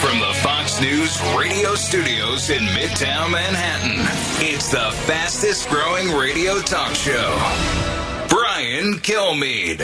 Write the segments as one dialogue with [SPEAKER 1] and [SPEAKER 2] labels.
[SPEAKER 1] From the Fox News radio studios in Midtown Manhattan, it's the fastest growing radio talk show. Brian Kilmeade.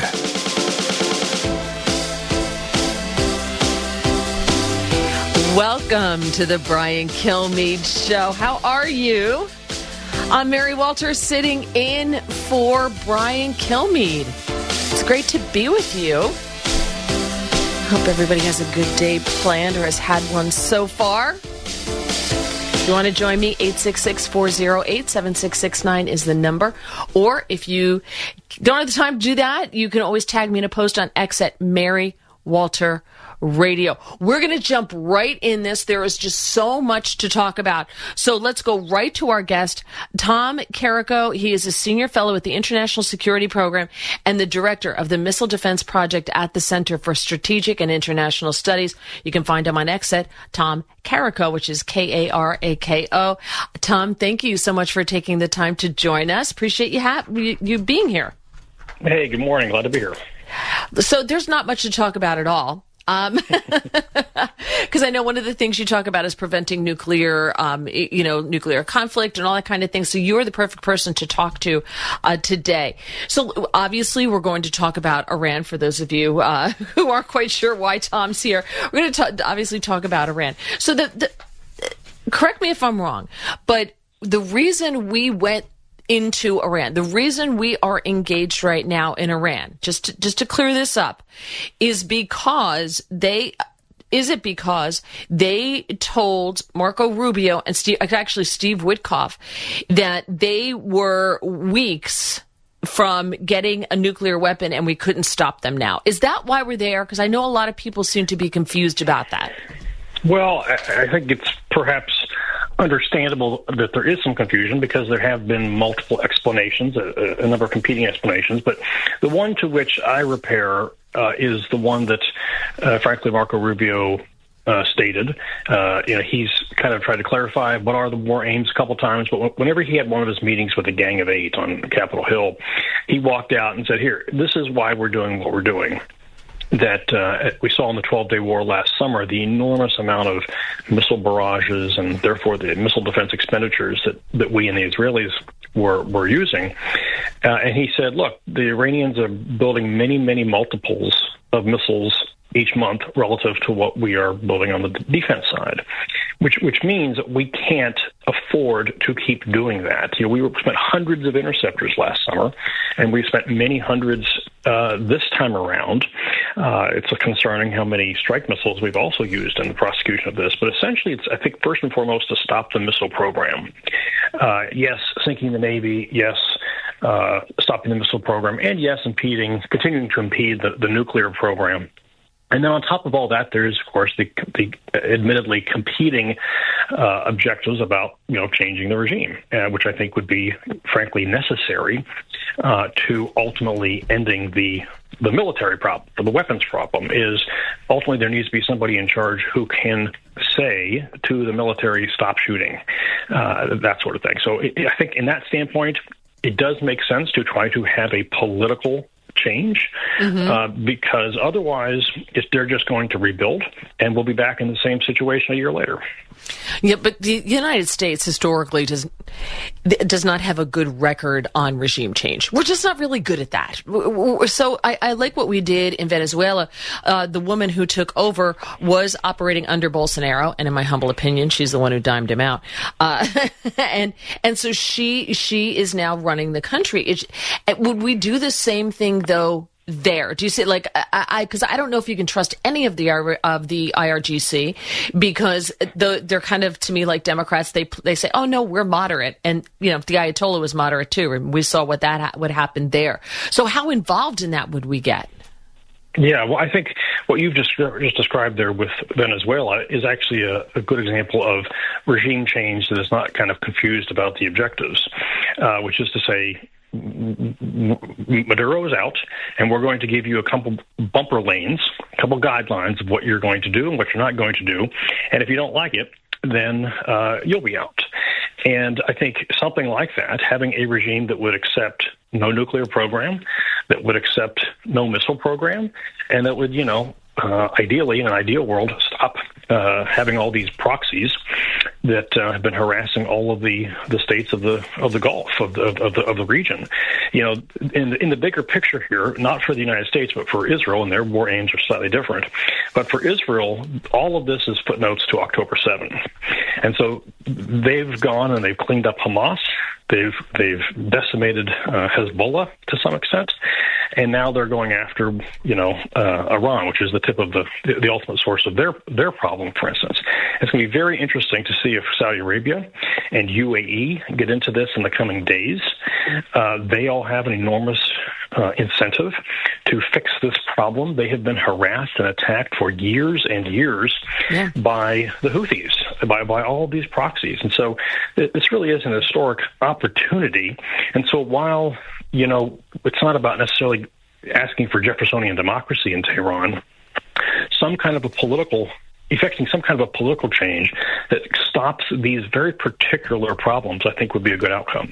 [SPEAKER 2] Welcome to the Brian Kilmeade Show. How are you? I'm Mary Walter, sitting in for Brian Kilmeade. It's great to be with you. Hope everybody has a good day planned or has had one so far. If you want to join me, 866-408-7669 is the number. Or if you don't have the time to do that, you can always tag me in a post on X at Mary Walter Radio. We're going to jump right in this. There is just so much to talk about. So let's go right to our guest, Tom Carrico. He is a senior fellow at the International Security Program and the director of the Missile Defense Project at the Center for Strategic and International Studies. You can find him on X at Tom Carrico, which is Karako. Tom, thank you so much for taking the time to join us. Appreciate you being here.
[SPEAKER 3] Hey, good morning. Glad to be here.
[SPEAKER 2] So there's not much to talk about at all. Because I know one of the things you talk about is preventing nuclear conflict and all that kind of thing. So you're the perfect person to talk to today. So obviously we're going to talk about Iran for those of you who aren't quite sure why Tom's here. We're going to obviously talk about Iran. So correct me if I'm wrong, but the reason we went into Iran, the reason we are engaged right now in Iran, just to clear this up, is because they told Marco Rubio and Steve Witkoff that they were weeks from getting a nuclear weapon and we couldn't stop them now? Is that why we're there? Because I know a lot of people seem to be confused about that.
[SPEAKER 3] Well, I think it's perhaps understandable that there is some confusion because there have been multiple explanations, a number of competing explanations. But the one to which I repair is the one that, frankly, Marco Rubio stated. He's kind of tried to clarify what are the war aims a couple times, but whenever he had one of his meetings with the Gang of Eight on Capitol Hill, he walked out and said, here, this is why we're doing what we're doing. That we saw in the 12-day war last summer, the enormous amount of missile barrages and therefore the missile defense expenditures that we and the Israelis were using. And he said, look, the Iranians are building many, many multiples of missiles each month relative to what we are building on the defense side, which means that we can't afford to keep doing that. We spent hundreds of interceptors last summer, and we've spent many hundreds this time around. It's concerning how many strike missiles we've also used in the prosecution of this. But essentially, it's, I think, first and foremost, to stop the missile program. Yes, sinking the Navy. Yes, stopping the missile program. And yes, continuing to impede the nuclear program. And then on top of all that, there is, of course, the admittedly competing objectives about, changing the regime, which I think would be, frankly, necessary to ultimately ending the military problem, or the weapons problem. Is ultimately there needs to be somebody in charge who can say to the military, stop shooting, that sort of thing. So I think in that standpoint, it does make sense to try to have a political change, because otherwise they're just going to rebuild and we'll be back in the same situation a year later.
[SPEAKER 2] Yeah, but the United States historically does not have a good record on regime change. We're just not really good at that. So I like what we did in Venezuela. The woman who took over was operating under Bolsonaro, and in my humble opinion, she's the one who dimed him out. And so she is now running the country. Would we do the same thing though? There, do you see? Because I don't know if you can trust any of the IRGC, because they're kind of, to me, like Democrats. They say, "Oh no, we're moderate," and the Ayatollah was moderate too, and we saw what happened there. So, how involved in that would we get?
[SPEAKER 3] Yeah, well, I think what you've just described there with Venezuela is actually a good example of regime change that is not kind of confused about the objectives, which is to say, Maduro is out, and we're going to give you a couple bumper lanes, a couple guidelines of what you're going to do and what you're not going to do. And if you don't like it, then you'll be out. And I think something like that, having a regime that would accept no nuclear program, that would accept no missile program, and that would, ideally, in an ideal world, stop having all these proxies that have been harassing all of the states of the Gulf of the region. You know, in the bigger picture here, not for the United States but for Israel, and their war aims are slightly different. But for Israel, all of this is footnotes to October 7, and so they've gone and they've cleaned up Hamas. They've decimated Hezbollah to some extent, and now they're going after, you know, Iran, which is the tip of the ultimate source of their problem. For instance, it's going to be very interesting to see if Saudi Arabia and UAE get into this in the coming days. They all have an enormous incentive to fix this problem. They have been harassed and attacked for years and years by the Houthis, by all of these proxies. And so this really is an historic opportunity. And so while, you know, it's not about necessarily asking for Jeffersonian democracy in Tehran, effecting some kind of a political change that stops these very particular problems, I think would be a good outcome.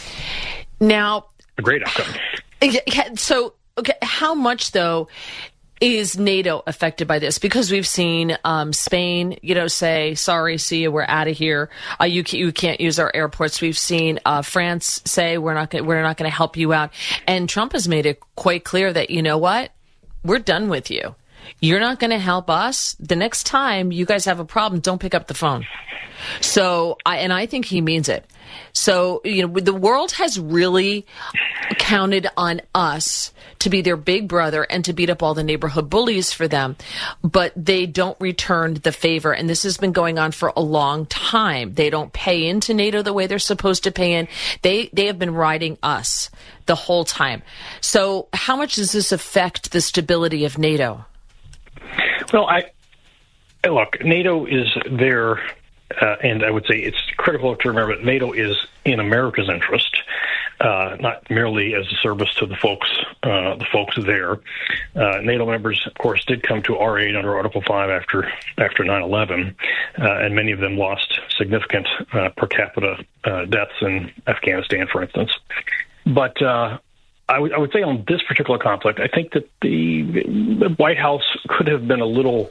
[SPEAKER 2] Now,
[SPEAKER 3] a great outcome.
[SPEAKER 2] So, okay, how much, though, is NATO affected by this? Because we've seen Spain, you know, say, sorry, see you, we're out of here. You can't use our airports. We've seen France say, we're not going to help you out. And Trump has made it quite clear that, you know what, we're done with you. You're not going to help us. The next time you guys have a problem, don't pick up the phone. So, I think he means it. So, you know, the world has really counted on us to be their big brother and to beat up all the neighborhood bullies for them, but they don't return the favor. And this has been going on for a long time. They don't pay into NATO the way they're supposed to pay in. They have been riding us the whole time. So how much does this affect the stability of NATO?
[SPEAKER 3] Well, look, NATO is there, and I would say it's critical to remember that NATO is in America's interest, not merely as a service to the folks there. NATO members, of course, did come to our aid under Article 5 after 9/11, and many of them lost significant per capita deaths in Afghanistan, for instance. But I would say on this particular conflict, I think that the White House could have been a little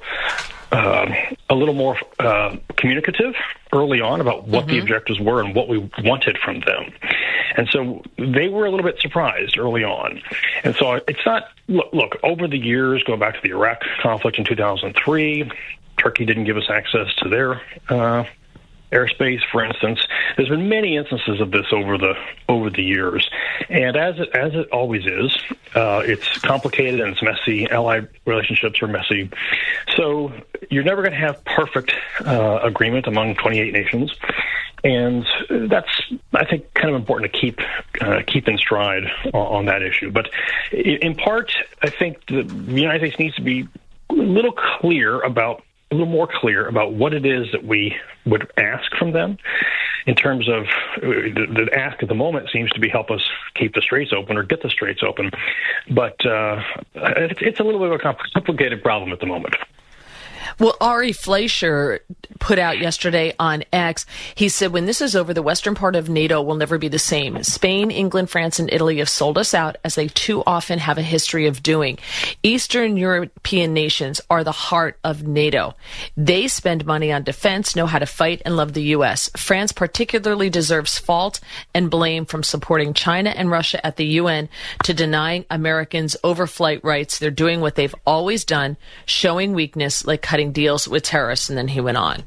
[SPEAKER 3] more communicative early on about what the objectives were and what we wanted from them. And so they were a little bit surprised early on. And so it's not, look, over the years, going back to the Iraq conflict in 2003, Turkey didn't give us access to their airspace, for instance. There's been many instances of this over the years, and as it always is, it's complicated and it's messy. Allied relationships are messy, so you're never going to have perfect agreement among 28 nations, and that's, I think, kind of important to keep in stride on that issue. But in part, I think the United States needs to be a little more clear about what it is that we would ask from them, in terms of the ask at the moment seems to be help us keep the straits open or get the straits open. But it's a little bit of a complicated problem at the moment.
[SPEAKER 2] Well, Ari Fleischer put out yesterday on X, he said, when this is over, the western part of NATO will never be the same. Spain, England, France, and Italy have sold us out, as they too often have a history of doing. Eastern European nations are the heart of NATO. They spend money on defense, know how to fight, and love the U.S. France particularly deserves fault and blame, from supporting China and Russia at the UN to denying Americans overflight rights. They're doing what they've always done, showing weakness, like cutting deals with terrorists. And then he went on.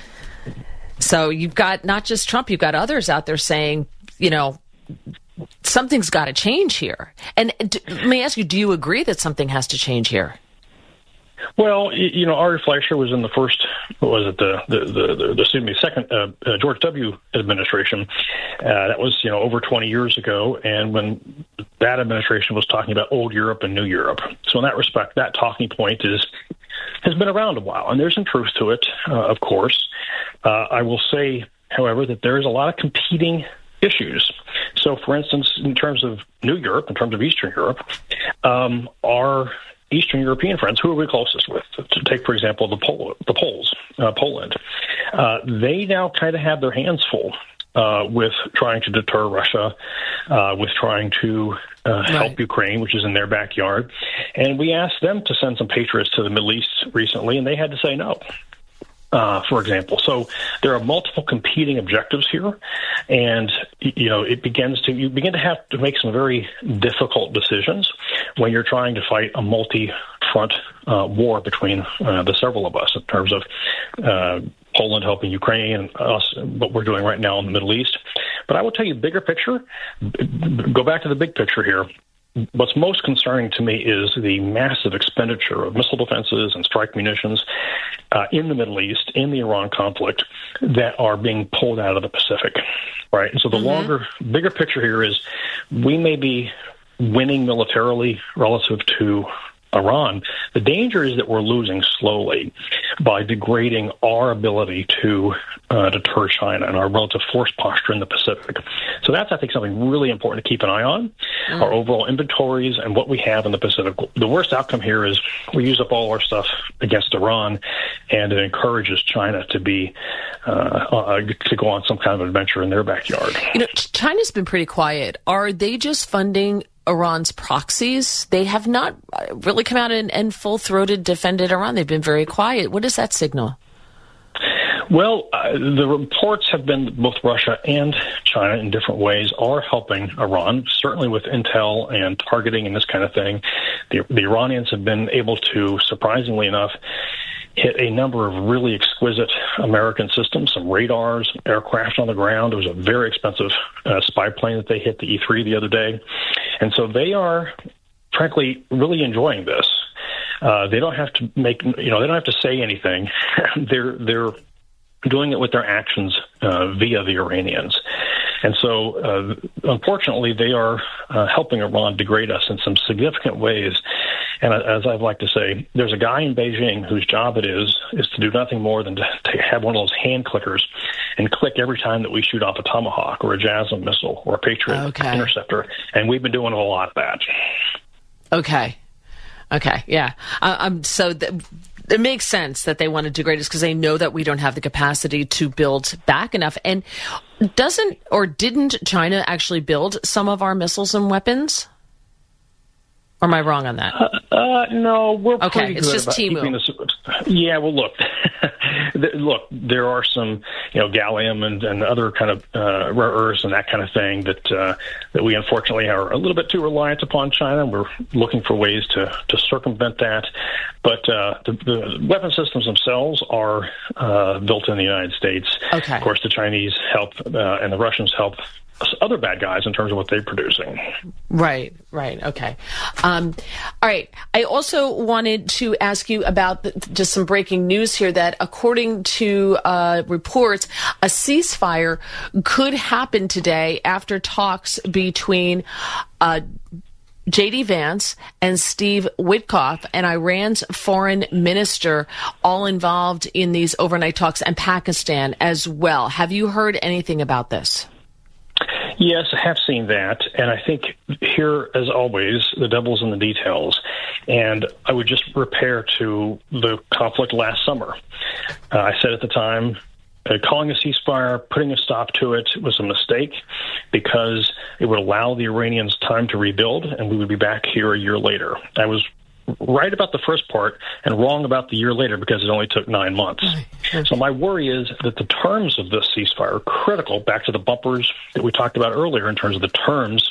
[SPEAKER 2] So you've got not just Trump, you've got others out there saying, you know, something's got to change here. And let me ask you, do you agree that something has to change here?
[SPEAKER 3] Well, you know, Ari Fleischer was in the first, second George W. administration. That was, you know, over 20 years ago. And when that administration was talking about old Europe and new Europe. So in that respect, that talking point has been around a while, and there's some truth to it, of course. I will say, however, that there is a lot of competing issues. So, for instance, in terms of New Europe, in terms of Eastern Europe, our Eastern European friends, who are we closest with? To take, for example, the Poles, Poland. They now kind of have their hands full with trying to deter Russia, with trying to help Ukraine, which is in their backyard. And we asked them to send some patriots to the Middle East recently, and they had to say no. for example. So there are multiple competing objectives here, and you begin to have to make some very difficult decisions when you're trying to fight a multi-front war between the several of us in terms of Poland helping Ukraine and us, what we're doing right now in the Middle East. But I will tell you, bigger picture, go back to the big picture here. What's most concerning to me is the massive expenditure of missile defenses and strike munitions in the Middle East, in the Iran conflict, that are being pulled out of the Pacific, right? And so the bigger picture here is we may be winning militarily relative to Iran. The danger is that we're losing slowly by degrading our ability to deter China and our relative force posture in the Pacific. So that's, I think, something really important to keep an eye on, our overall inventories and what we have in the Pacific. The worst outcome here is we use up all our stuff against Iran, and it encourages China to be to go on some kind of adventure in their backyard.
[SPEAKER 2] China's been pretty quiet. Are they just funding Iran's proxies? They have not really come out and full-throated defended Iran. They've been very quiet. What does that signal?
[SPEAKER 3] Well, the reports have been both Russia and China in different ways are helping Iran, certainly with intel and targeting and this kind of thing. The Iranians have been able to, surprisingly enough, hit a number of really exquisite American systems, some radars, some aircraft on the ground. It was a very expensive spy plane that they hit, the E-3, the other day. And so they are, frankly, really enjoying this. They don't have to they don't have to say anything. They're doing it with their actions via the Iranians. And so, unfortunately, they are helping Iran degrade us in some significant ways. And as I'd like to say, there's a guy in Beijing whose job it is to do nothing more than to have one of those hand clickers and click every time that we shoot off a Tomahawk or a JASSM missile or a Patriot interceptor. And we've been doing a lot of that. Okay, yeah. It makes sense that they want to degrade us because they know that we don't have the capacity to build back enough. And didn't China actually build some of our missiles and weapons? Or am I wrong on that? No, we're pretty
[SPEAKER 2] it's
[SPEAKER 3] good
[SPEAKER 2] just
[SPEAKER 3] about keeping this. Yeah, well, look, there are some, gallium and other kind of rare earths and that kind of thing that we unfortunately are a little bit too reliant upon China. We're looking for ways to circumvent that. But the weapon systems themselves are built in the United States.
[SPEAKER 2] Okay.
[SPEAKER 3] Of course, the Chinese help and the Russians help other bad guys in terms of what they're producing.
[SPEAKER 2] Right. Okay. All right. I also wanted to ask you about just some breaking news here that according to reports, a ceasefire could happen today after talks between J.D. Vance and Steve Witkoff and Iran's foreign minister, all involved in these overnight talks, and Pakistan as well. Have you heard anything about this?
[SPEAKER 3] Yes, I have seen that, and I think here, as always, the devil's in the details. And I would just repair to the conflict last summer. I said at the time, calling a ceasefire, putting a stop to it was a mistake because it would allow the Iranians time to rebuild, and we would be back here a year later. I was right about the first part and wrong about the year later because it only took 9 months. So my worry is that the terms of this ceasefire are critical, back to the bumpers that we talked about earlier in terms of the terms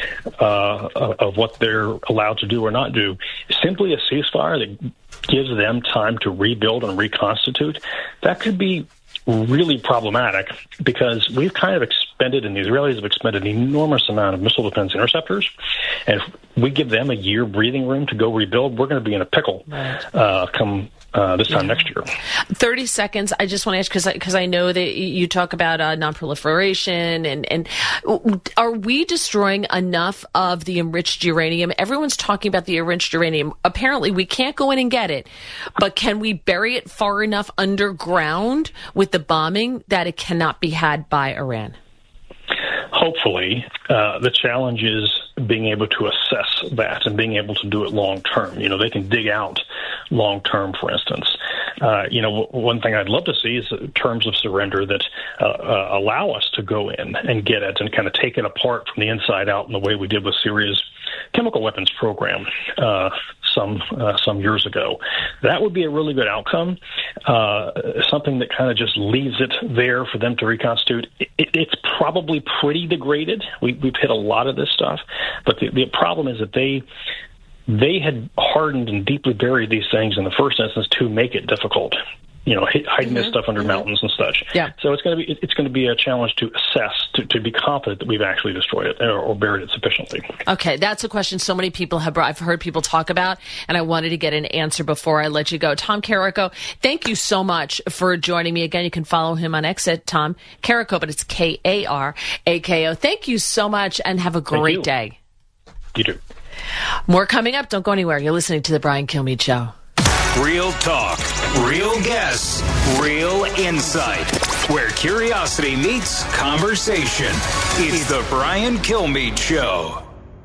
[SPEAKER 3] of what they're allowed to do or not do. Simply a ceasefire that gives them time to rebuild and reconstitute, that could be really problematic because we've kind of expended, and the Israelis have expended an enormous amount of missile defense interceptors. And if we give them a year breathing room to go rebuild, we're going to be in a pickle come this time next year.
[SPEAKER 2] 30 seconds. I just want to ask, because I know that you talk about non-proliferation, and are we destroying enough of the enriched uranium? Everyone's talking about the enriched uranium. Apparently, we can't go in and get it, but can we bury it far enough underground with the bombing that it cannot be had by Iran?
[SPEAKER 3] Hopefully. The challenge is being able to assess that and being able to do it long term. They can dig out long term, for instance. One thing I'd love to see is terms of surrender that allow us to go in and get it and kind of take it apart from the inside out in the way we did with Syria's chemical weapons program some years ago. That would be a really good outcome. something that kind of just leaves it there for them to reconstitute. It's probably pretty degraded. We've hit a lot of this stuff, but the problem is that they had hardened and deeply buried these things in the first instance to make it difficult. Hiding this stuff under mountains and such.
[SPEAKER 2] Yeah.
[SPEAKER 3] So it's going to be a challenge to assess, to be confident that we've actually destroyed it or buried it sufficiently.
[SPEAKER 2] Okay, that's a question so many people have brought. I've heard people talk about, and I wanted to get an answer before I let you go. Tom Carrico, thank you so much for joining me again. You can follow him on X at Tom Carrico, but it's Karako. Thank you so much, and have a great day.
[SPEAKER 3] You too.
[SPEAKER 2] More coming up. Don't go anywhere. You're listening to The Brian Kilmeade Show.
[SPEAKER 1] Real talk, real guests, real insight. Where curiosity meets conversation. It's The Brian Kilmeade Show.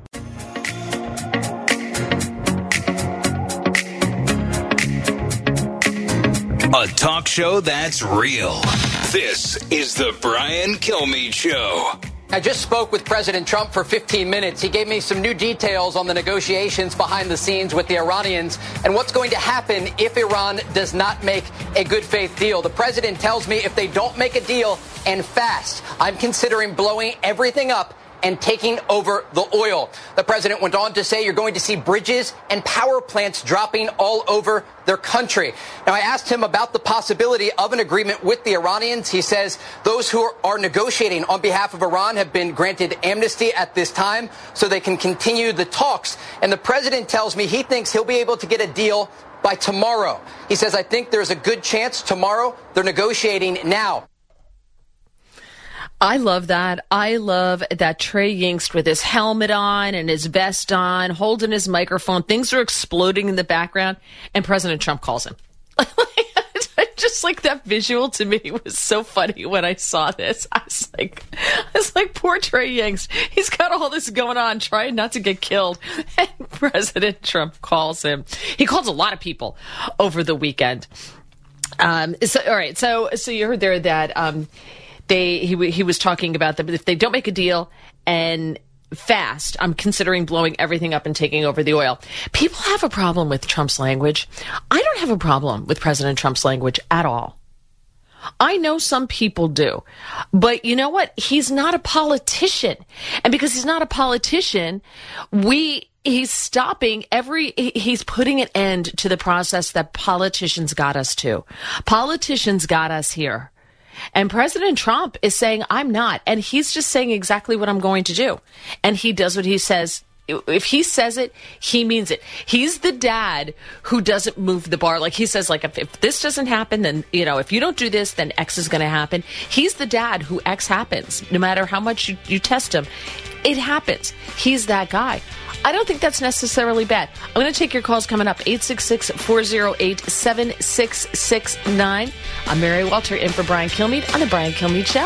[SPEAKER 1] A talk show that's real. This is The Brian Kilmeade Show.
[SPEAKER 4] I just spoke with President Trump for 15 minutes. He gave me some new details on the negotiations behind the scenes with the Iranians and what's going to happen if Iran does not make a good faith deal. The president tells me if they don't make a deal and fast, I'm considering blowing everything up and taking over the oil. The president went on to say you're going to see bridges and power plants dropping all over their country. Now, I asked him about the possibility of an agreement with the Iranians. He says those who are negotiating on behalf of Iran have been granted amnesty at this time so they can continue the talks. And the president tells me he thinks he'll be able to get a deal by tomorrow. He says, I think there's a good chance tomorrow. They're negotiating now.
[SPEAKER 2] I love that. I love that Trey Yingst with his helmet on and his vest on, holding his microphone. Things are exploding in the background, and President Trump calls him. Just like that visual to me was so funny when I saw this. I was like, poor Trey Yingst. He's got all this going on, trying not to get killed. And President Trump calls him. He calls a lot of people over the weekend. All right. So you heard there that, he was talking about that if they don't make a deal and fast, I'm considering blowing everything up and taking over the oil. People have a problem with Trump's language. I don't have a problem with President Trump's language at all. I know some people do. But you know what? He's not a politician. And because he's not a politician, he's putting an end to the process that politicians got us to. Politicians got us here. And President Trump is saying, I'm not. And he's just saying exactly what I'm going to do. And he does what he says. If he says it, he means it. He's the dad who doesn't move the bar. Like he says, like, if this doesn't happen, then, if you don't do this, then X is going to happen. He's the dad who X happens. No matter how much you test him, it happens. He's that guy. I don't think that's necessarily bad. I'm going to take your calls coming up. 866-408-7669. I'm Mary Walter in for Brian Kilmeade on The Brian Kilmeade Show.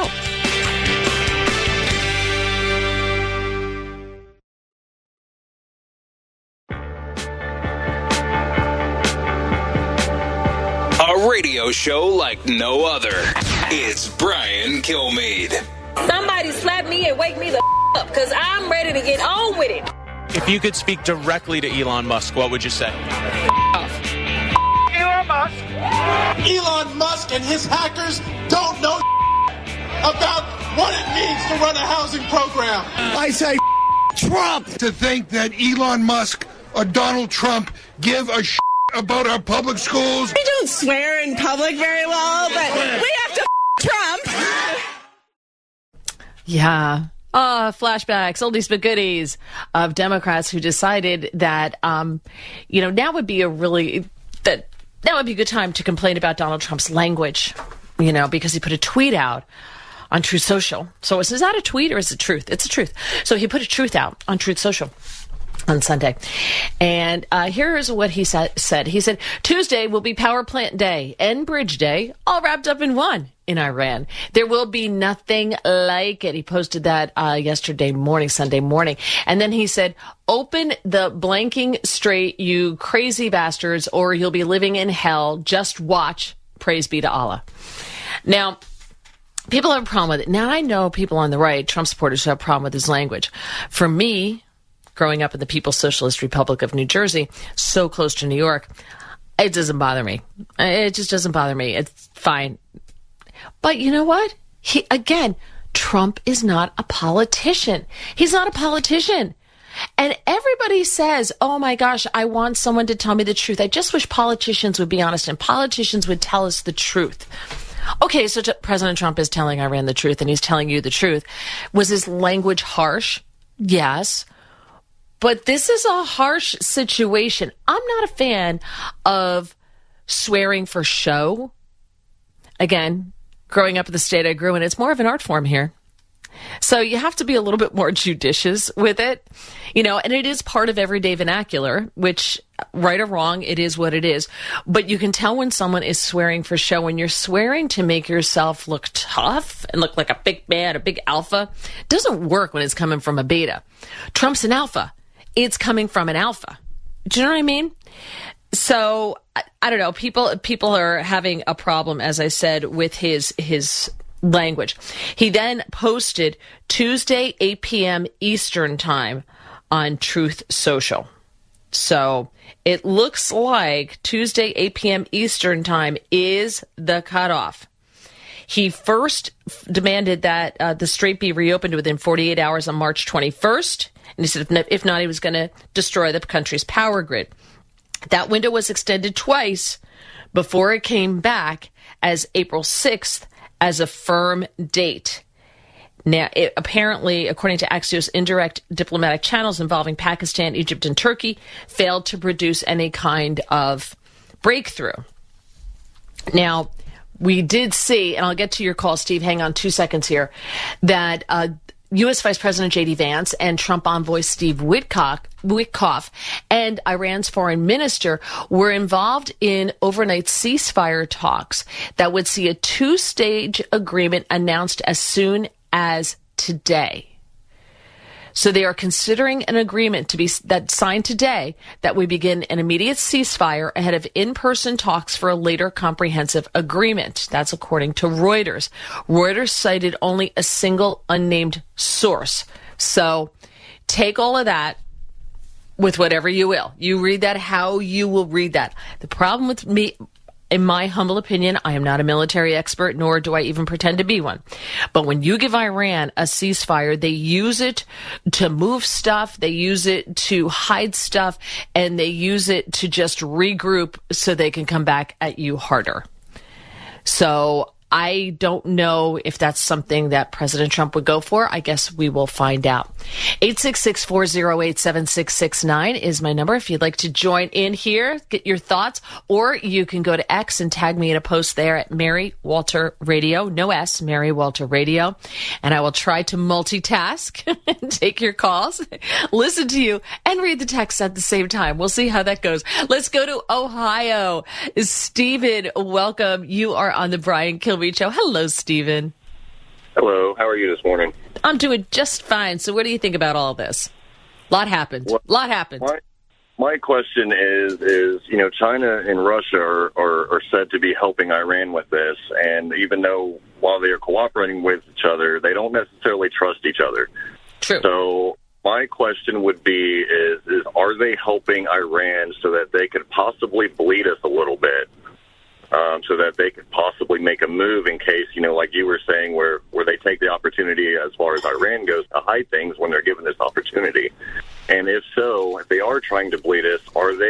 [SPEAKER 1] A radio show like no other. It's Brian Kilmeade.
[SPEAKER 5] Somebody slap me and wake me the up because I'm ready to get on with it.
[SPEAKER 6] If you could speak directly to Elon Musk, what would you say?
[SPEAKER 7] Elon Musk.
[SPEAKER 8] Elon Musk and his hackers don't know about what it means to run a housing program.
[SPEAKER 9] I say Trump. To think that Elon Musk or Donald Trump give a about our public schools.
[SPEAKER 10] We don't swear in public very well, but we have to Trump.
[SPEAKER 2] Yeah. Flashbacks, oldies but goodies of Democrats who decided that, now would be that would be a good time to complain about Donald Trump's language, because he put a tweet out on Truth Social. So is that a tweet or is it truth? It's a truth. So he put a truth out on Truth Social on Sunday. And here is what he said. He said, Tuesday will be Power Plant Day and Bridge Day, all wrapped up in one in Iran. There will be nothing like it. He posted that Sunday morning. And then he said, open the blanking straight, you crazy bastards, or you'll be living in hell. Just watch. Praise be to Allah. Now, people have a problem with it. Now, I know people on the right, Trump supporters, who have a problem with his language. For me, growing up in the People's Socialist Republic of New Jersey, so close to New York, It doesn't bother me. It just doesn't bother me. It's fine. But you know what? Trump is not a politician. He's not a politician. And everybody says, oh my gosh, I want someone to tell me the truth. I just wish politicians would be honest and politicians would tell us the truth. Okay, so President Trump is telling Iran the truth and he's telling you the truth. Was his language harsh? Yes. But this is a harsh situation. I'm not a fan of swearing for show. Again, growing up in the state I grew in, it's more of an art form here. So you have to be a little bit more judicious with it, and it is part of everyday vernacular, which, right or wrong, it is what it is. But you can tell when someone is swearing for show. When you're swearing to make yourself look tough and look like a big man, a big alpha, it doesn't work when it's coming from a beta. Trump's an alpha. It's coming from an alpha. Do you know what I mean? So I don't know. People are having a problem, as I said, with his language. He then posted Tuesday, 8 p.m. Eastern time on Truth Social. So it looks like Tuesday, 8 p.m. Eastern time is the cutoff. He first demanded that the strait be reopened within 48 hours on March 21st. And he said if not, he was going to destroy the country's power grid. That window was extended twice before it came back as April 6th as a firm date. Now, apparently, according to Axios, indirect diplomatic channels involving Pakistan, Egypt, and Turkey failed to produce any kind of breakthrough. Now, we did see, and I'll get to your call, Steve, hang on 2 seconds here, that U.S. Vice President J.D. Vance and Trump envoy Steve Witkoff and Iran's foreign minister were involved in overnight ceasefire talks that would see a two-stage agreement announced as soon as today. So they are considering an agreement to be signed today that would begin an immediate ceasefire ahead of in-person talks for a later comprehensive agreement. That's according to Reuters. Reuters cited only a single unnamed source. So take all of that with whatever you will. You read that how you will read that. The problem with me, in my humble opinion, I am not a military expert, nor do I even pretend to be one. But when you give Iran a ceasefire, they use it to move stuff, they use it to hide stuff, and they use it to just regroup so they can come back at you harder. So I don't know if that's something that President Trump would go for. I guess we will find out. 866-408-7669 is my number. If you'd like to join in here, get your thoughts, or you can go to X and tag me in a post there at Mary Walter Radio. No S, Mary Walter Radio. And I will try to multitask and take your calls, listen to you, and read the text at the same time. We'll see how that goes. Let's go to Ohio. Stephen, welcome. You are on the Brian Kilmeade Show. Hello, Stephen.
[SPEAKER 7] Hello. How are you this morning?
[SPEAKER 2] I'm doing just fine. So what do you think about all this? A lot happened.
[SPEAKER 7] My question is, China and Russia are said to be helping Iran with this. And even though while they are cooperating with each other, they don't necessarily trust each other.
[SPEAKER 2] True.
[SPEAKER 7] So my question would be, is are they helping Iran so that they could possibly bleed us a little bit? So that they could possibly make a move in case, like you were saying, where they take the opportunity as far as Iran goes to hide things when they're given this opportunity. And if so, if they are trying to bleed us,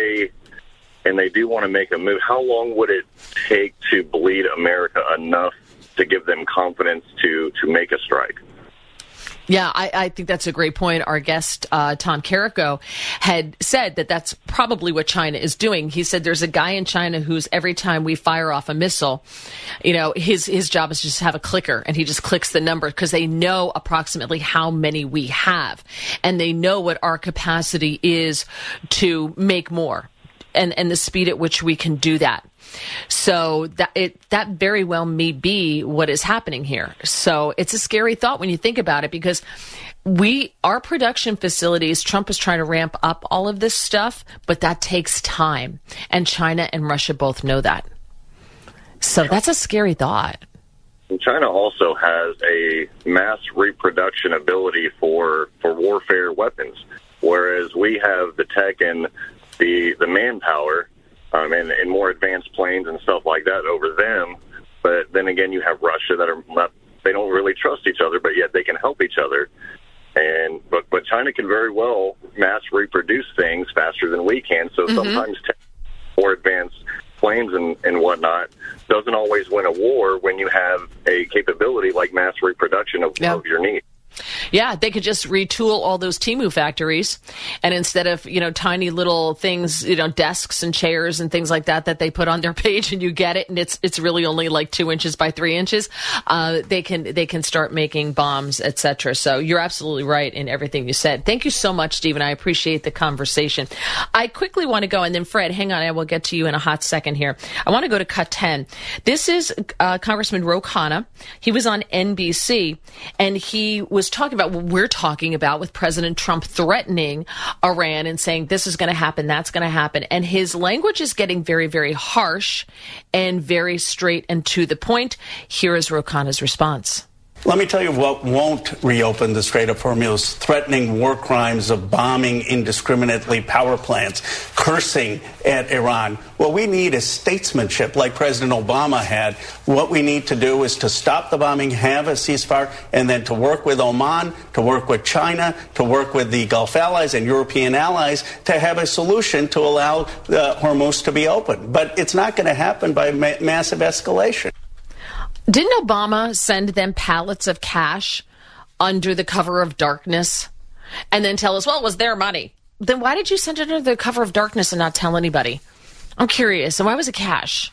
[SPEAKER 7] and they do want to make a move, how long would it take to bleed America enough to give them confidence to make a strike?
[SPEAKER 2] Yeah, I think that's a great point. Our guest, Tom Carrico, had said that that's probably what China is doing. He said there's a guy in China who's every time we fire off a missile, his job is just to have a clicker, and he just clicks the number because they know approximately how many we have. And they know what our capacity is to make more and the speed at which we can do that. So that very well may be what is happening here. So it's a scary thought when you think about it, because our production facilities, Trump is trying to ramp up all of this stuff, but that takes time. And China and Russia both know that. So that's a scary thought.
[SPEAKER 7] And China also has a mass reproduction ability for warfare weapons, whereas we have the tech and the manpower and more advanced planes and stuff like that over them. But then again, you have Russia that are not, they don't really trust each other, but yet they can help each other. But China can very well mass reproduce things faster than we can. So sometimes more advanced planes and whatnot doesn't always win a war when you have a capability like mass reproduction of your needs.
[SPEAKER 2] Yeah, they could just retool all those Temu factories, and instead of, tiny little things, desks and chairs and things like that they put on their page and you get it, and it's really only like 2 inches by 3 inches, they can start making bombs, etc. So you're absolutely right in everything you said. Thank you so much, Stephen. I appreciate the conversation. I quickly want to go, and then Fred, hang on, I will get to you in a hot second here. I want to go to cut 10. This is Congressman Ro Khanna. He was on NBC, and he was talking about what we're talking about with President Trump threatening Iran and saying this is going to happen, that's going to happen. And his language is getting very, very harsh and very straight and to the point. Here is Ro Khanna's response.
[SPEAKER 11] Let me tell you what won't reopen the Strait of Hormuz: threatening war crimes of bombing indiscriminately power plants, cursing at Iran. What we need is statesmanship like President Obama had. What we need to do is to stop the bombing, have a ceasefire, and then to work with Oman, to work with China, to work with the Gulf allies and European allies to have a solution to allow Hormuz to be open. But it's not going to happen by massive escalation.
[SPEAKER 2] Didn't Obama send them pallets of cash under the cover of darkness and then tell us, well, it was their money? Then why did you send it under the cover of darkness and not tell anybody? I'm curious. And why was it cash?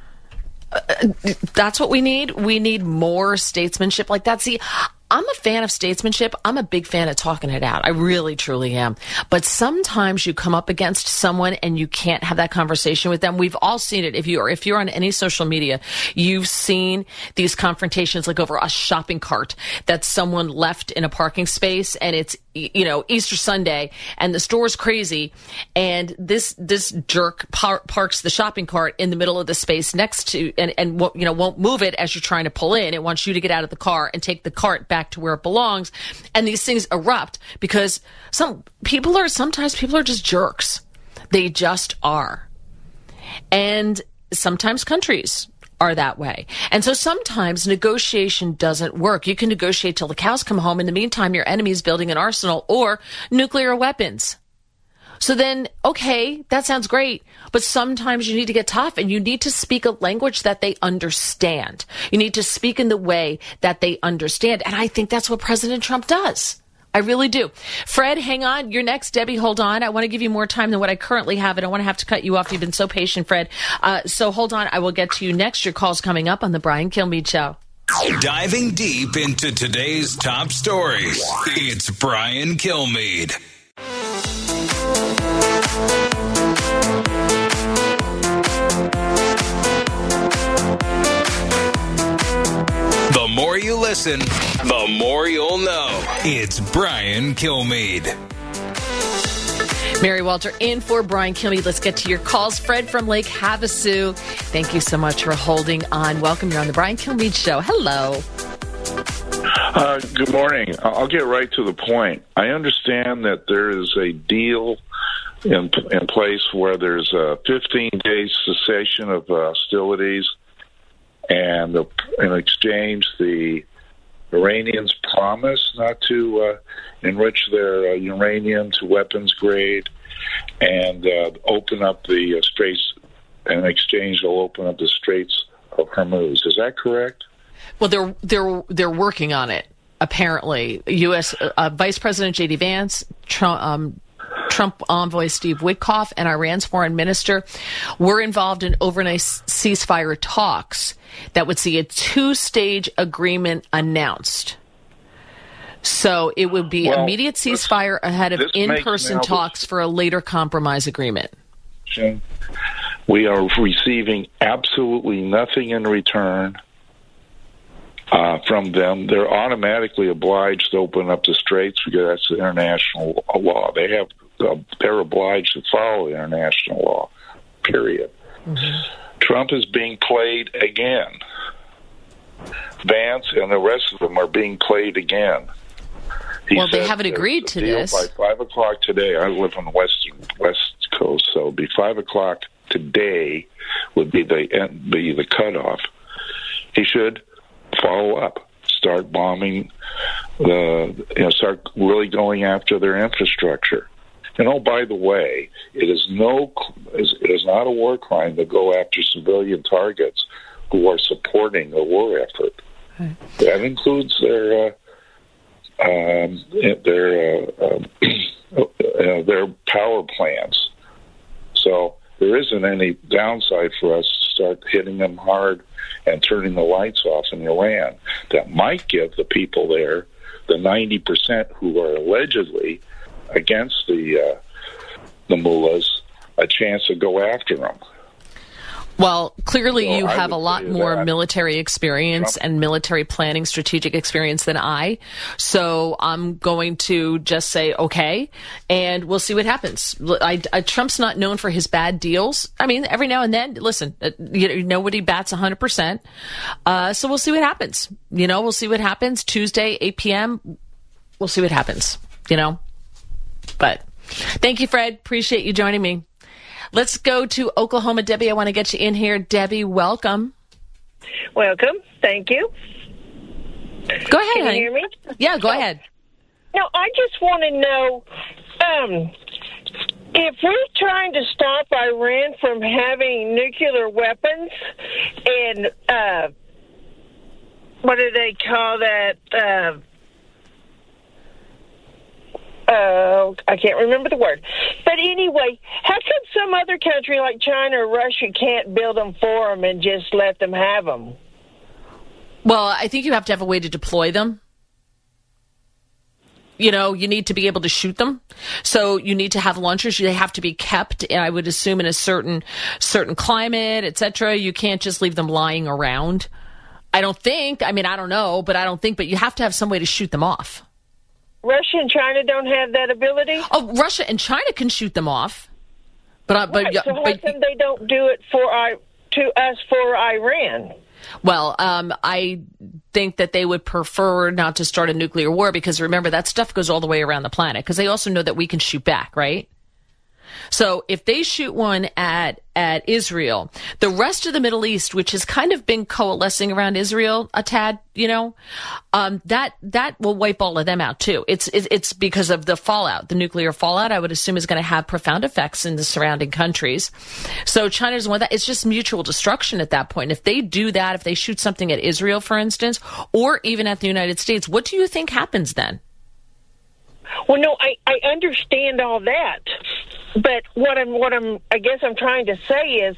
[SPEAKER 2] That's what we need. We need more statesmanship like that. See, I'm a fan of statesmanship. I'm a big fan of talking it out. I really, truly am. But sometimes you come up against someone and you can't have that conversation with them. We've all seen it. If you're on any social media, you've seen these confrontations like over a shopping cart that someone left in a parking space, and it's, Easter Sunday and the store's crazy, and this jerk parks the shopping cart in the middle of the space next to and won't move it as you're trying to pull in. It wants you to get out of the car and take the cart back to where it belongs. And these things erupt because sometimes people are just jerks. They just are. And sometimes countries are that way. And so sometimes negotiation doesn't work. You can negotiate till the cows come home. In the meantime, your enemy is building an arsenal or nuclear weapons. So then, okay, that sounds great, but sometimes you need to get tough and you need to speak a language that they understand. You need to speak in the way that they understand. And I think that's what President Trump does. I really do. Fred, hang on. You're next. Debbie, hold on. I want to give you more time than what I currently have. I don't want to have to cut you off. You've been so patient, Fred. So hold on. I will get to you next. Your call's coming up on the Brian Kilmeade Show.
[SPEAKER 1] Diving deep into today's top stories, it's Brian Kilmeade. The more you listen, the more you'll know. It's Brian Kilmeade.
[SPEAKER 2] Mary Walter in for Brian Kilmeade. Let's get to your calls. Fred from Lake Havasu, thank you so much for holding on. Welcome. You're on the Brian Kilmeade Show. Hello.
[SPEAKER 12] Good morning. I'll get right to the point. I understand that there is a deal in place where there's a 15-day cessation of hostilities, and in exchange, the Iranians promise not to enrich their uranium to weapons grade and open up the straits. In exchange, they'll open up the Straits of Hormuz. Is that correct?
[SPEAKER 2] Well, they're working on it. Apparently, U.S. Vice President J.D. Vance, Trump envoy Steve Witkoff, and Iran's foreign minister were involved in overnight ceasefire talks that would see a two-stage agreement announced. So it would be immediate ceasefire ahead of in-person talks for a later compromise agreement.
[SPEAKER 12] We are receiving absolutely nothing in return from them. They're automatically obliged to open up the straits because that's the international law. They're obliged to follow international law, period. Mm-hmm. Trump is being played again. Vance and the rest of them are being played again.
[SPEAKER 2] They haven't agreed to this.
[SPEAKER 12] By 5 o'clock today, I live on the West Coast, so it'll be 5 o'clock today would be the cutoff. He should follow up, start bombing start really going after their infrastructure. And oh, by the way, it is not a war crime to go after civilian targets who are supporting a war effort. Right. That includes their power plants. So there isn't any downside for us to start hitting them hard and turning the lights off in Iran. That might give the people there, the 90% who are allegedly against the mullahs, a chance to go after them.
[SPEAKER 2] Well, clearly you have a lot more military experience and military planning, strategic experience than I. So I'm going to just say, okay, and we'll see what happens. Trump's not known for his bad deals. I mean, every now and then, listen, nobody bats 100%. So we'll see what happens. We'll see what happens. Tuesday, 8 p.m., we'll see what happens, But thank you, Fred. Appreciate you joining me. Let's go to Oklahoma. Debbie, I want to get you in here. Debbie, welcome.
[SPEAKER 13] Welcome. Thank you.
[SPEAKER 2] Go ahead,
[SPEAKER 13] Can
[SPEAKER 2] honey.
[SPEAKER 13] you hear me?
[SPEAKER 2] Yeah, go ahead.
[SPEAKER 13] No, I just want to know if we're trying to stop Iran from having nuclear weapons and what do they call that? I can't remember the word. But anyway, how come some other country like China or Russia can't build them for them and just let them have them?
[SPEAKER 2] Well, I think you have to have a way to deploy them. You need to be able to shoot them. So you need to have launchers. They have to be kept, I would assume, in a certain climate, etc. You can't just leave them lying around. I don't know, but you have to have some way to shoot them off.
[SPEAKER 13] Russia and China don't have that ability?
[SPEAKER 2] Oh, Russia and China can shoot them off. So how come
[SPEAKER 13] they don't do it to us for Iran?
[SPEAKER 2] Well, I think that they would prefer not to start a nuclear war because, remember, that stuff goes all the way around the planet because they also know that we can shoot back, right? So if they shoot one at Israel, the rest of the Middle East, which has kind of been coalescing around Israel a tad, that will wipe all of them out too. It's because of the fallout, the nuclear fallout, I would assume is going to have profound effects in the surrounding countries. So China doesn't want that. It's just mutual destruction at that point. If they do that, if they shoot something at Israel, for instance, or even at the United States, what do you think happens then?
[SPEAKER 13] Well, no, I understand all that. But what I guess I'm trying to say is,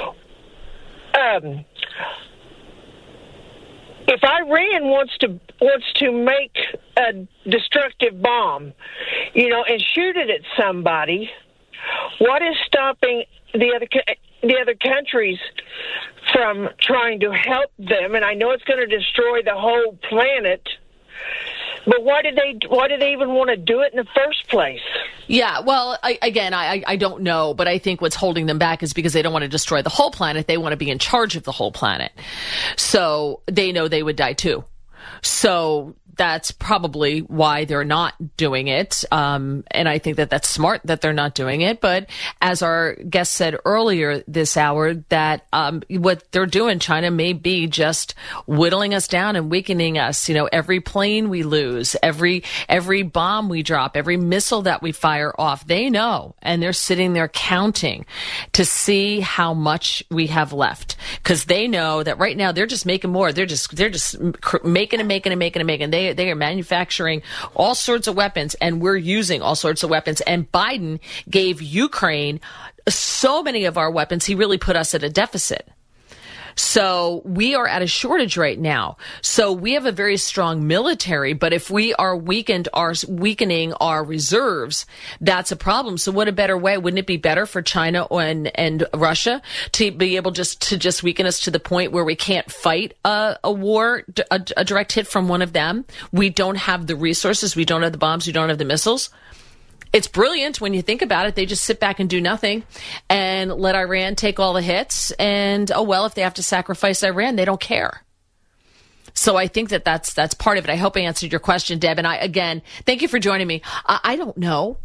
[SPEAKER 13] if Iran wants to make a destructive bomb, and shoot it at somebody, what is stopping the other countries from trying to help them? And I know it's going to destroy the whole planet. But why did they even want to do it in the first place?
[SPEAKER 2] Yeah, well, I don't know, but I think what's holding them back is because they don't want to destroy the whole planet. They want to be in charge of the whole planet. So they know they would die too. So that's probably why they're not doing it. And I think that that's smart that they're not doing it. But as our guest said earlier this hour, that what they're doing, China, may be just whittling us down and weakening us. Every plane we lose, every bomb we drop, every missile that we fire off, they know. And they're sitting there counting to see how much we have left. Because they know that right now they're just making more. They're just making and making and making and making. They are manufacturing all sorts of weapons, and we're using all sorts of weapons. And Biden gave Ukraine so many of our weapons, he really put us at a deficit. So we are at a shortage right now. So we have a very strong military, but if we are weakening our reserves, that's a problem. So what a better way? Wouldn't it be better for China and Russia to be able to weaken us to the point where we can't fight a war, a direct hit from one of them? We don't have the resources. We don't have the bombs. We don't have the missiles. It's brilliant when you think about it. They just sit back and do nothing and let Iran take all the hits. And, if they have to sacrifice Iran, they don't care. So I think that's part of it. I hope I answered your question, Deb. And again, thank you for joining me. I don't know.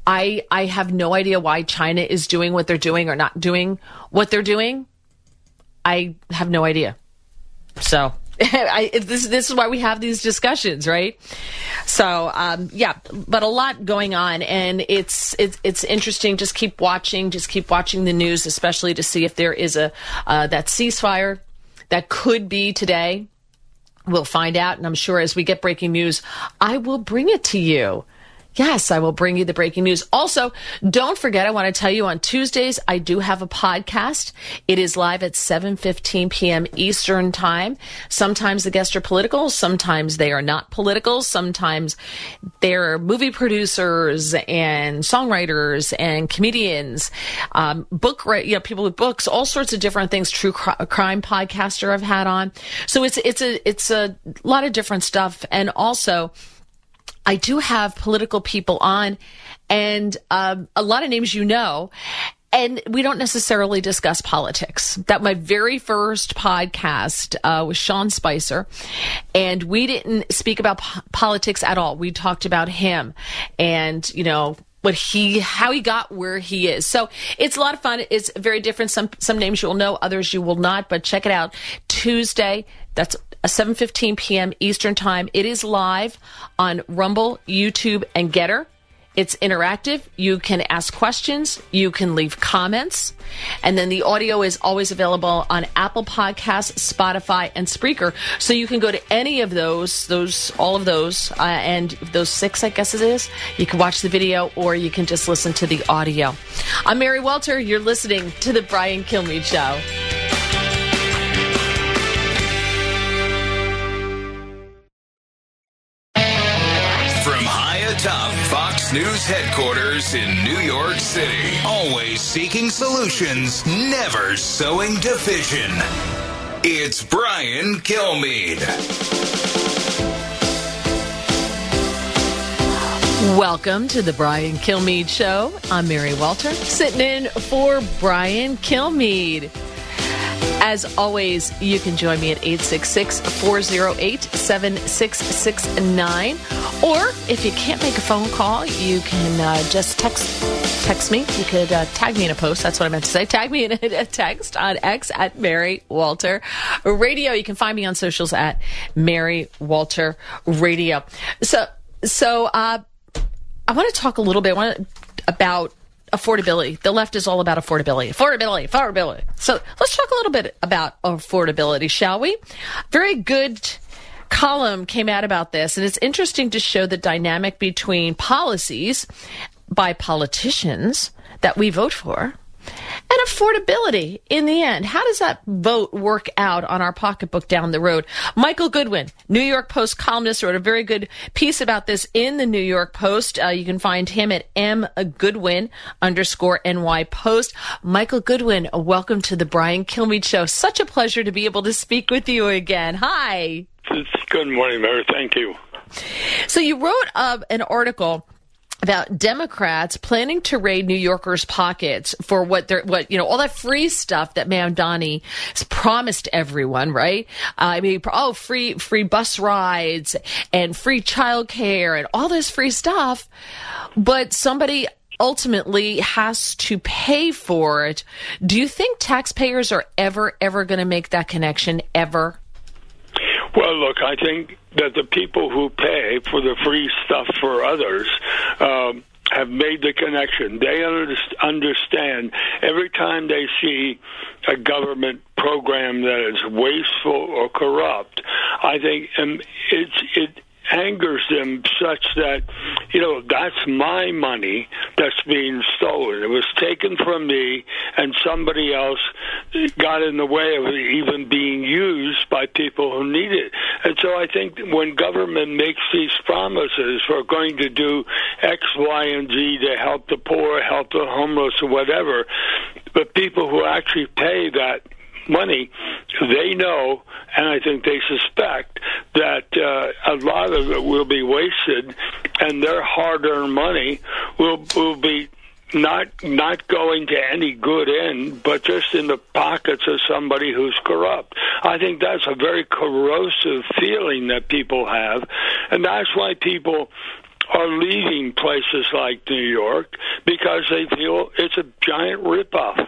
[SPEAKER 2] I have no idea why China is doing what they're doing or not doing what they're doing. I have no idea. So this is why we have these discussions, right? So but a lot going on, and it's interesting. Just keep watching the news, especially to see if there is that ceasefire that could be today. We'll find out, and I'm sure as we get breaking news, I will bring it to you. Yes, I will bring you the breaking news. Also, don't forget, I want to tell you on Tuesdays, I do have a podcast. It is live at 7:15 p.m. Eastern Time. Sometimes the guests are political. Sometimes they are not political. Sometimes they're movie producers and songwriters and comedians, people with books, all sorts of different things. True crime podcaster I've had on. So it's a lot of different stuff. And also, I do have political people on, and a lot of names and we don't necessarily discuss politics. That my very first podcast was Sean Spicer, and we didn't speak about politics at all. We talked about him and, how he got where he is. So it's a lot of fun. It's very different. Some names you will know, others you will not, but check it out. Tuesday, that's 7:15 p.m. Eastern Time. It is live on Rumble, YouTube, and Getter. It's interactive. You can ask questions. You can leave comments. And then the audio is always available on Apple Podcasts, Spotify, and Spreaker. So you can go to any of all of those, and those 6, I guess it is. You can watch the video, or you can just listen to the audio. I'm Mary Walter. You're listening to The Brian Kilmeade Show.
[SPEAKER 1] Atop Fox News headquarters in New York City. Always seeking solutions, never sowing division. It's Brian Kilmeade.
[SPEAKER 2] Welcome to the Brian Kilmeade Show. I'm Mary Walter, sitting in for Brian Kilmeade. As always, you can join me at 866-408-7669. Or if you can't make a phone call, you can just text me. You could tag me in a post. That's what I meant to say. Tag me in a text on X at Mary Walter Radio. You can find me on socials at Mary Walter Radio. So I want to talk a little bit about affordability. The left is all about affordability. Affordability. So let's talk a little bit about affordability, shall we? Very good column came out about this, and it's interesting to show the dynamic between policies by politicians that we vote for and affordability in the end. How does that vote work out on our pocketbook down the road? Michael Goodwin, New York Post columnist, wrote a very good piece about this in the New York Post. You can find him at @MGoodwin_NY Post. Michael Goodwin, welcome to the Brian Kilmeade Show. Such a pleasure to be able to speak with you again. Hi.
[SPEAKER 14] Good morning, Mary. Thank you.
[SPEAKER 2] So you wrote an article about Democrats planning to raid New Yorkers' pockets for all that free stuff that Mamdani promised everyone, right? Free bus rides and free childcare and all this free stuff, but somebody ultimately has to pay for it. Do you think taxpayers are ever going to make that connection, ever?
[SPEAKER 14] Well, look, I think that the people who pay for the free stuff for others have made the connection. They understand every time they see a government program that is wasteful or corrupt, I think it angers them such that, that's my money that's being stolen. It was taken from me, and somebody else got in the way of it even being used by people who need it. And so I think when government makes these promises, we're going to do X, Y, and Z to help the poor, help the homeless, or whatever, but people who actually pay that money, they know, and I think they suspect, that a lot of it will be wasted, and their hard-earned money will be not going to any good end, but just in the pockets of somebody who's corrupt. I think that's a very corrosive feeling that people have, and that's why people are leaving places like New York because they feel it's a giant ripoff.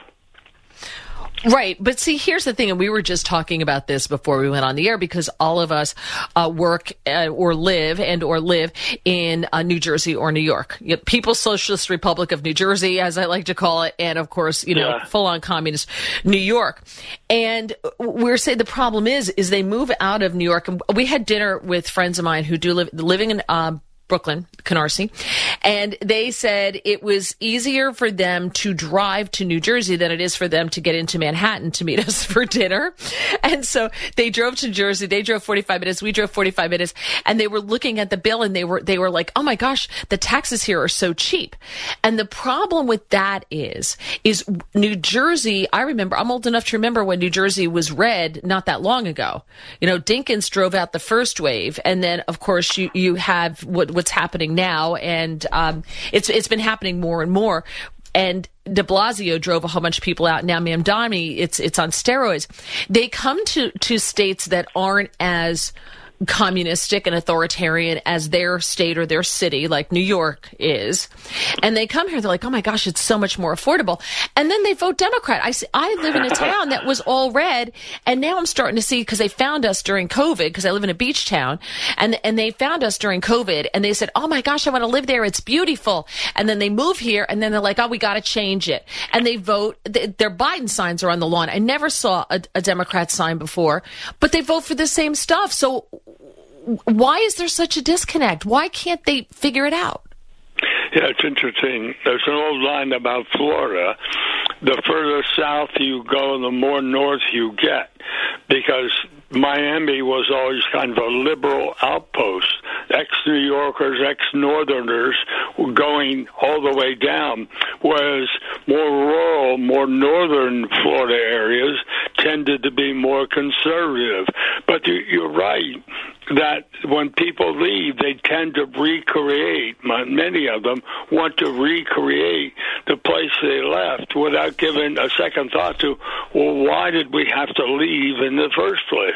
[SPEAKER 2] Right. But see, here's the thing, and we were just talking about this before we went on the air, because all of us work or live in New Jersey or New York. People's Socialist Republic of New Jersey, as I like to call it, and of course, full-on communist New York. And we're saying the problem is they move out of New York. We had dinner with friends of mine who do living in Brooklyn, Canarsie, and they said it was easier for them to drive to New Jersey than it is for them to get into Manhattan to meet us for dinner. And so they drove to Jersey. They drove 45 minutes. We drove 45 minutes, and they were looking at the bill, and they were like, "Oh my gosh, the taxes here are so cheap." And the problem with that is New Jersey. I remember, I'm old enough to remember when New Jersey was red not that long ago. Dinkins drove out the first wave, and then of course you have what's happening now, and it's been happening more and more. And de Blasio drove a whole bunch of people out. Now Mamdani, it's on steroids. They come to states that aren't as communistic and authoritarian as their state or their city, like New York is, and they come here, they're like, "Oh my gosh, it's so much more affordable," and then they vote Democrat. I live in a town that was all red, and now I'm starting to see, because they found us during COVID, because I live in a beach town, and they found us during COVID, and they said, "Oh my gosh, I want to live there, it's beautiful," and then they move here, and then they're like, "Oh, we got to change it," and they vote. Their Biden signs are on the lawn. I never saw a Democrat sign before, but they vote for the same stuff. So why is there such a disconnect? Why can't they figure it out?
[SPEAKER 14] Yeah, it's interesting. There's an old line about Florida. The further south you go, the more north you get, because Miami was always kind of a liberal outpost. Ex-New Yorkers, ex-Northerners were going all the way down, whereas more rural, more northern Florida areas tended to be more conservative. But you're right that when people leave, they tend to recreate. Many of them want to recreate the place they left without giving a second thought to, well, why did we have to leave in the first place?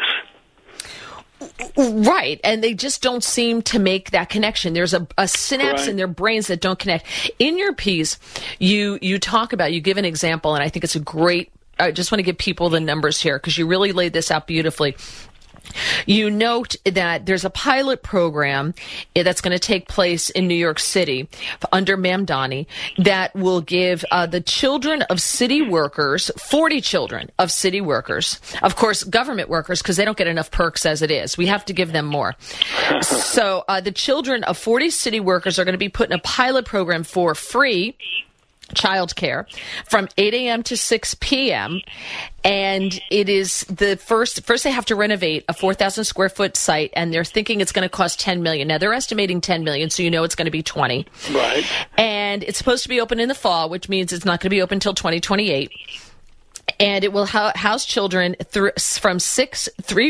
[SPEAKER 2] Right, and they just don't seem to make that connection. There's a synapse in their brains that don't connect. In your piece, you talk about, you give an example, and I think it's a great, I just want to give people the numbers here, because you really laid this out beautifully. You note that there's a pilot program that's going to take place in New York City under Mamdani that will give the children of city workers, 40 children of city workers, of course, government workers, because they don't get enough perks as it is. We have to give them more. So the children of 40 city workers are going to be put in a pilot program for free childcare from 8 a.m. to 6 p.m. And it is the first they have to renovate a 4,000 square foot site, and they're thinking it's going to cost $10 million. Now they're estimating $10 million, so it's going to be 20.
[SPEAKER 14] Right.
[SPEAKER 2] And it's supposed to be open in the fall, which means it's not going to be open until 2028. And it will house children from 6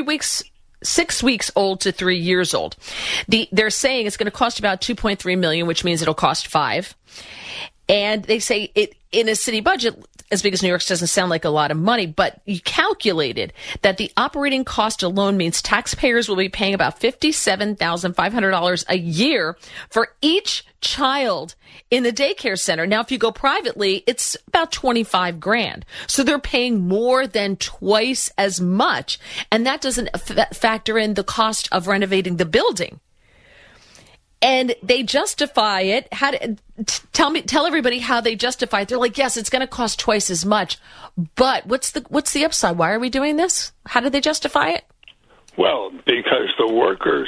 [SPEAKER 2] weeks old to 3 years old. They're saying it's going to cost about $2.3 million, which means it'll cost $5 million. And they say it in a city budget as big as New York's doesn't sound like a lot of money, but you calculated that the operating cost alone means taxpayers will be paying about $57,500 a year for each child in the daycare center. Now, if you go privately, it's about $25,000. So they're paying more than twice as much. And that doesn't factor in the cost of renovating the building. And they justify it. Tell everybody how they justify it. They're like, yes, it's going to cost twice as much, but what's the upside? Why are we doing this? How do they justify it?
[SPEAKER 14] Well, because the workers,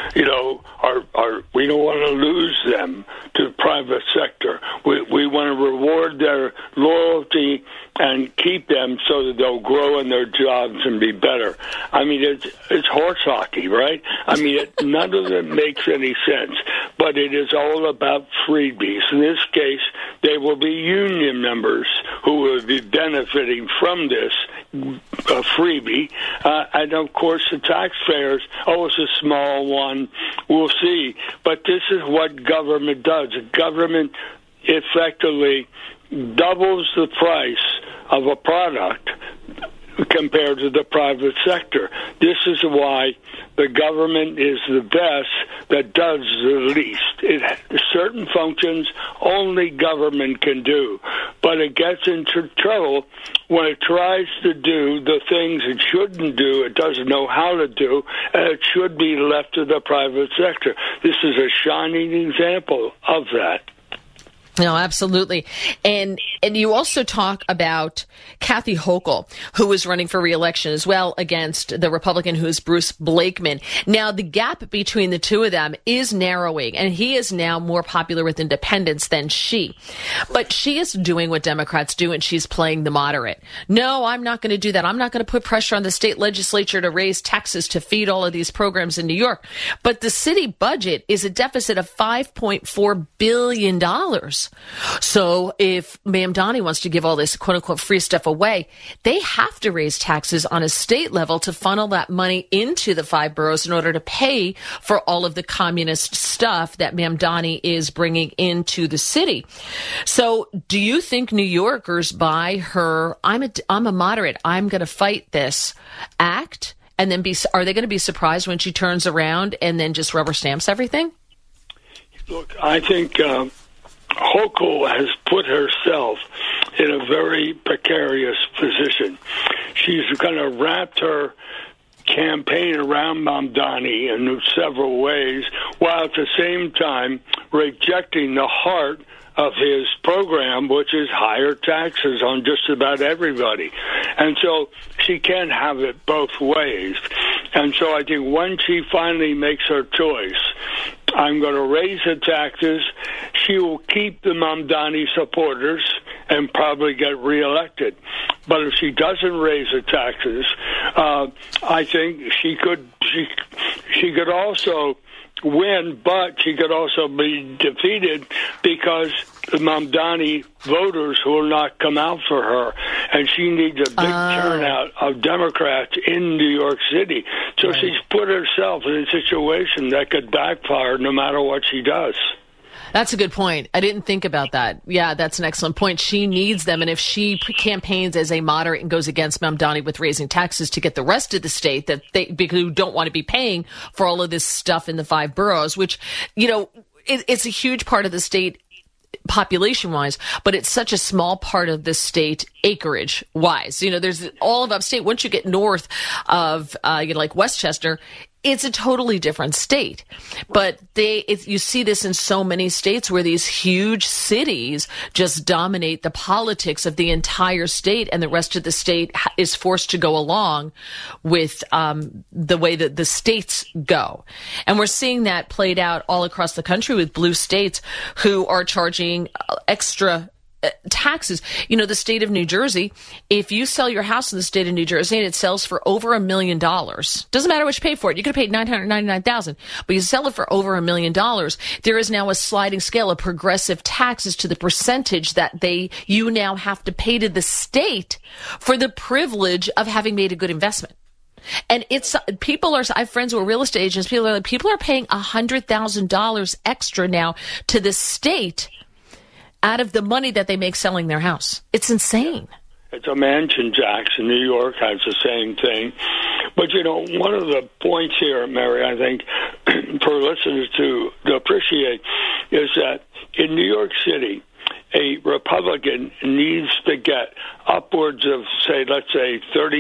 [SPEAKER 14] are we don't want to lose them to the private sector. We want to reward their loyalty and keep them so that they'll grow in their jobs and be better. I mean, it's horse hockey, right? I mean, none of it makes any sense, but it is all about freebies. In this case, they will be union members who will be benefiting from this freebie, and of course the taxpayers, it's a small one, we'll see. But this is what government does. Government effectively doubles the price of a product compared to the private sector. This is why the government is the best that does the least. Certain functions only government can do, but it gets into trouble when it tries to do the things it shouldn't do, it doesn't know how to do, and it should be left to the private sector. This is a shining example of that.
[SPEAKER 2] No, absolutely. And you also talk about Kathy Hochul, who is running for re-election as well against the Republican who is Bruce Blakeman. Now, the gap between the two of them is narrowing, and he is now more popular with independents than she. But she is doing what Democrats do, and she's playing the moderate. No, I'm not going to do that. I'm not going to put pressure on the state legislature to raise taxes to feed all of these programs in New York. But the city budget is a deficit of $5.4 billion. So if Mamdani wants to give all this quote-unquote free stuff away, they have to raise taxes on a state level to funnel that money into the 5 boroughs in order to pay for all of the communist stuff that Mamdani is bringing into the city. So do you think New Yorkers buy her, I'm a moderate, I'm going to fight this act, and then are they going to be surprised when she turns around and then just rubber stamps everything?
[SPEAKER 14] Look, I think Hochul has put herself in a very precarious position. She's kind of wrapped her campaign around Mamdani in several ways, while at the same time rejecting the heart of his program, which is higher taxes on just about everybody. And so she can't have it both ways. And so I think when she finally makes her choice, I'm going to raise the taxes, she will keep the Mamdani supporters and probably get reelected. But if she doesn't raise the taxes, I think she could also win, but she could also be defeated because the Mamdani voters will not come out for her, and she needs a big turnout of Democrats in New York City. So she's put herself in a situation that could backfire no matter what she does.
[SPEAKER 2] That's a good point. I didn't think about that. Yeah, that's an excellent point. She needs them. And if she campaigns as a moderate and goes against Mamdani with raising taxes to get the rest of the state who don't want to be paying for all of this stuff in the 5 boroughs, which, it's a huge part of the state population-wise, but it's such a small part of the state acreage-wise. There's all of upstate. Once you get north of, like Westchester, it's a totally different state. But you see this in so many states where these huge cities just dominate the politics of the entire state, and the rest of the state is forced to go along with the way that the states go. And we're seeing that played out all across the country with blue states who are charging extra taxes. The state of New Jersey, if you sell your house in the state of New Jersey and it sells for over $1 million, doesn't matter what you pay for it. You could have paid $999,000, but you sell it for over $1 million. There is now a sliding scale of progressive taxes to the percentage that you now have to pay to the state for the privilege of having made a good investment. And I have friends who are real estate agents. People are paying $100,000 extra now to the state out of the money that they make selling their house. It's insane.
[SPEAKER 14] It's a mansion tax, and New York has the same thing. But, one of the points here, Mary, I think, for listeners to appreciate is that in New York City, a Republican needs to get upwards of, let's say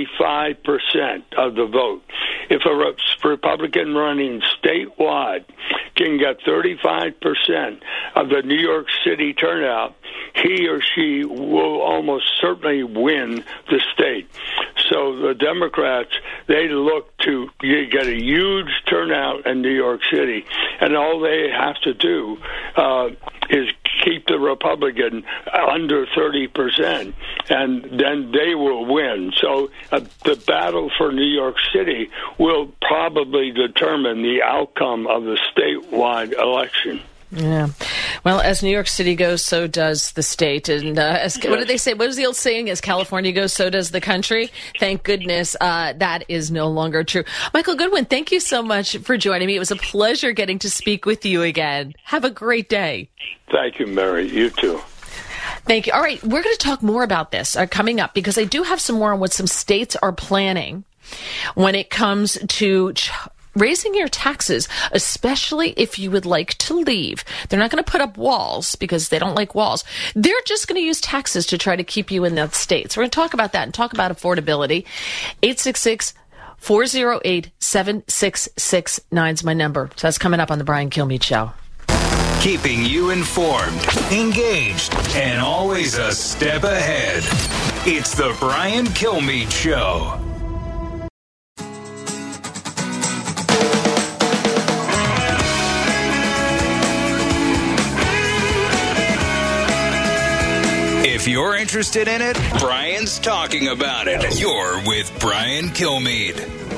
[SPEAKER 14] 35% of the vote. If a Republican running statewide can get 35% of the New York City turnout, he or she will almost certainly win the state. So the Democrats, they look to get a huge turnout in New York City, and all they have to do is keep the Republican under 30%, and then they will win. So the battle for New York City will probably determine the outcome of the statewide election.
[SPEAKER 2] Yeah. Well, as New York City goes, so does the state. And what did they say? What is the old saying? As California goes, so does the country. Thank goodness that is no longer true. Michael Goodwin, thank you so much for joining me. It was a pleasure getting to speak with you again. Have a great day.
[SPEAKER 14] Thank you, Mary. You too.
[SPEAKER 2] Thank you. All right, we're going to talk more about this coming up, because I do have some more on what some states are planning when it comes to raising your taxes, especially if you would like to leave. They're not going to put up walls because they don't like walls. They're just going to use taxes to try to keep you in that state. So we're going to talk about that and talk about affordability. 866-408-7669 is my number. So that's coming up on the Brian Kilmeade Show.
[SPEAKER 1] Keeping you informed, engaged, and always a step ahead. It's the Brian Kilmeade Show. If you're interested in it, Brian's talking about it. You're with Brian Kilmeade.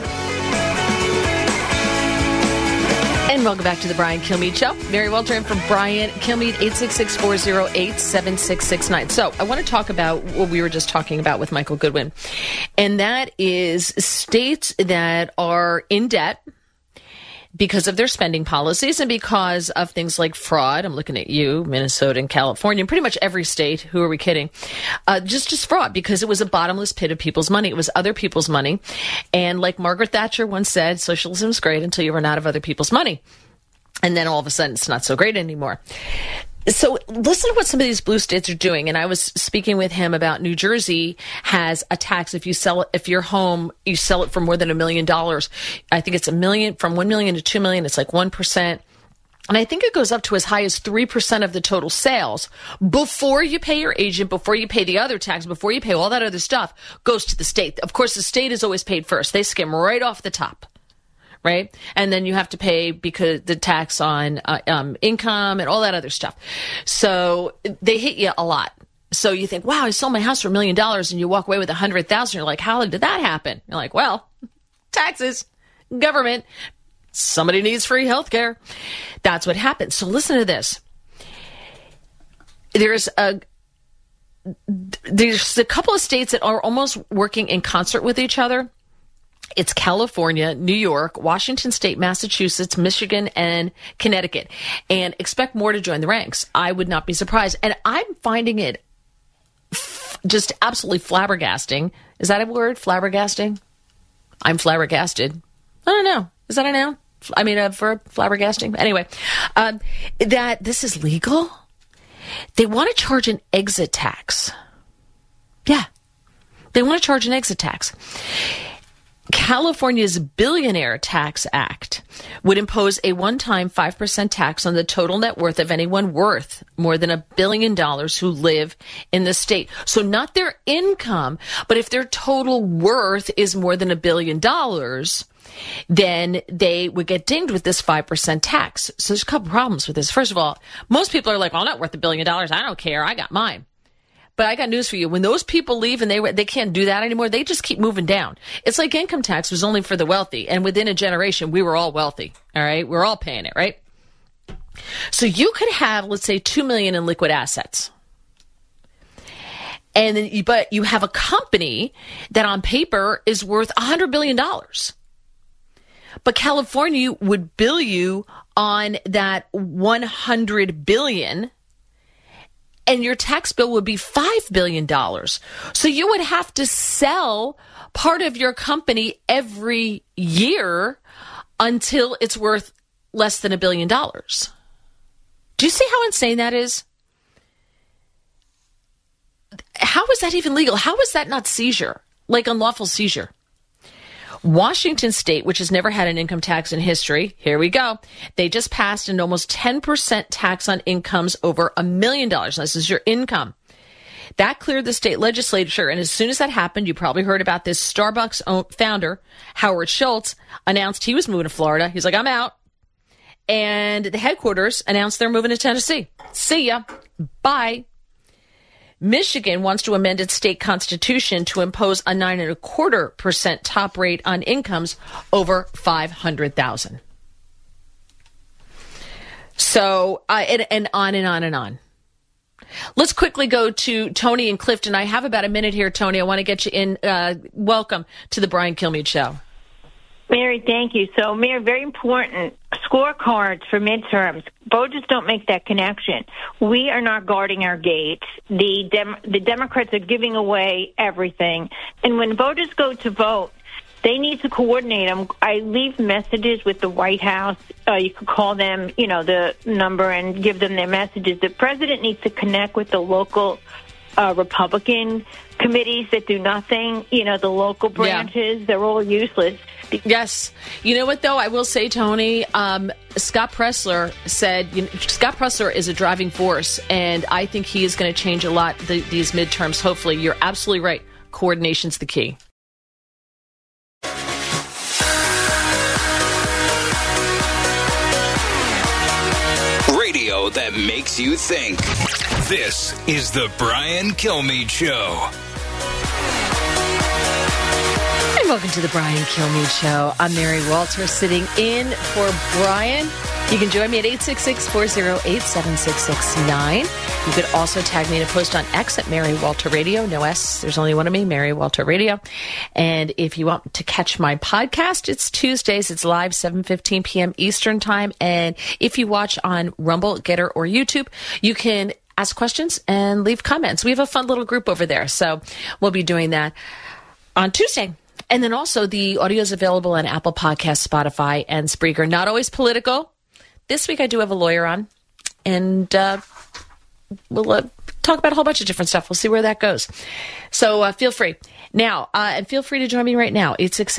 [SPEAKER 2] And welcome back to the Brian Kilmeade Show. Mary Walter in for Brian Kilmeade, 866-408-7669. So I want to talk about what we were just talking about with Michael Goodwin. And that is states that are in debt because of their spending policies and because of things like fraud. I'm looking at you, Minnesota and California, and pretty much every state. Who are we kidding? Just fraud, because it was a bottomless pit of people's money. It was other people's money. And like Margaret Thatcher once said, socialism is great until you run out of other people's money. And then all of a sudden it's not so great anymore. So listen to what some of these blue states are doing. And I was speaking with him about New Jersey has a tax if you sell it, if your home, you sell it for more than $1 million. I think it's $1 million, from $1 million to $2 million. It's like 1%. And I think it goes up to as high as 3% of the total sales before you pay your agent, before you pay the other tax, before you pay all that other stuff, goes to the state. Of course, the state is always paid first. They skim right off the top. Right? And then you have to pay because the tax on income and all that other stuff. So they hit you a lot. So you think, wow, I sold my house for $1 million, and you walk away with $100,000. You're like, how did that happen? You're like, well, taxes, government, somebody needs free health care. That's what happens. So listen to this. There's a couple of states that are almost working in concert with each other. It's California, New York, Washington State, Massachusetts, Michigan, and Connecticut. And expect more to join the ranks. I would not be surprised. And I'm finding it just absolutely flabbergasting. Is that a word? Flabbergasting? I'm flabbergasted. I don't know. Is that a noun? I mean, a verb, flabbergasting? Anyway, that this is legal. They want to charge an exit tax. Yeah. They want to charge an exit tax. California's Billionaire Tax Act would impose a one-time 5% tax on the total net worth of anyone worth more than $1 billion who live in the state. So not their income, but if their total worth is more than $1 billion, then they would get dinged with this 5% tax. So there's a couple problems with this. First of all, most people are like, well, I'm not worth $1 billion. I don't care. I got mine. But I got news for you. When those people leave and they can't do that anymore, they just keep moving down. It's like income tax was only for the wealthy. And within a generation, we were all wealthy. All right. We're all paying it, right? So you could have, let's say, $2 million in liquid assets. And then but you have a company that on paper is worth $100 billion. But California would bill you on that $100 billion. And your tax bill would be $5 billion. So you would have to sell part of your company every year until it's worth less than $1 billion. Do you see how insane that is? How is that even legal? How is that not seizure? Like unlawful seizure? Washington State, which has never had an income tax in history, here we go. They just passed an almost 10% tax on incomes over $1 million. This is your income. That cleared the state legislature, and as soon as that happened, you probably heard about this. Starbucks founder, Howard Schultz, announced he was moving to Florida. He's like, I'm out. And the headquarters announced they're moving to Tennessee. See ya. Bye. Michigan wants to amend its state constitution to impose a 9.25% top rate on incomes over $500,000. So, and on and on and on. Let's quickly go to Tony in Clifton. I have about a minute here, Tony. I want to get you in. Welcome to the Brian Kilmeade Show.
[SPEAKER 15] Mary, thank you. So, Mary, very important scorecards for midterms. Voters don't make that connection. We are not guarding our gates. The Democrats are giving away everything. And when voters go to vote, they need to coordinate them. I leave messages with the White House. You could call them, the number and give them their messages. The president needs to connect with the local Republican committees that do nothing. The local branches, they're all useless.
[SPEAKER 2] Yes. You know what, though? I will say, Tony, Scott Presler said, Scott Presler is a driving force, and I think he is going to change a lot these midterms. Hopefully. You're absolutely right. Coordination's the key.
[SPEAKER 1] Radio that makes you think. This is the Brian Kilmeade Show.
[SPEAKER 2] Welcome to the Brian Kilmeade Show. I'm Mary Walter, sitting in for Brian. You can join me at 866-408-7669. You could also tag me in a post on X at Mary Walter Radio. No S. There's only one of me, Mary Walter Radio. And if you want to catch my podcast, it's Tuesdays. It's live 7:15 p.m. Eastern Time. And if you watch on Rumble, Getter, or YouTube, you can ask questions and leave comments. We have a fun little group over there. So we'll be doing that on Tuesday. And then also the audio is available on Apple Podcasts, Spotify, and Spreaker. Not always political. This week I do have a lawyer on, and we'll talk about a whole bunch of different stuff. We'll see where that goes. So feel free. Now, and feel free to join me right now,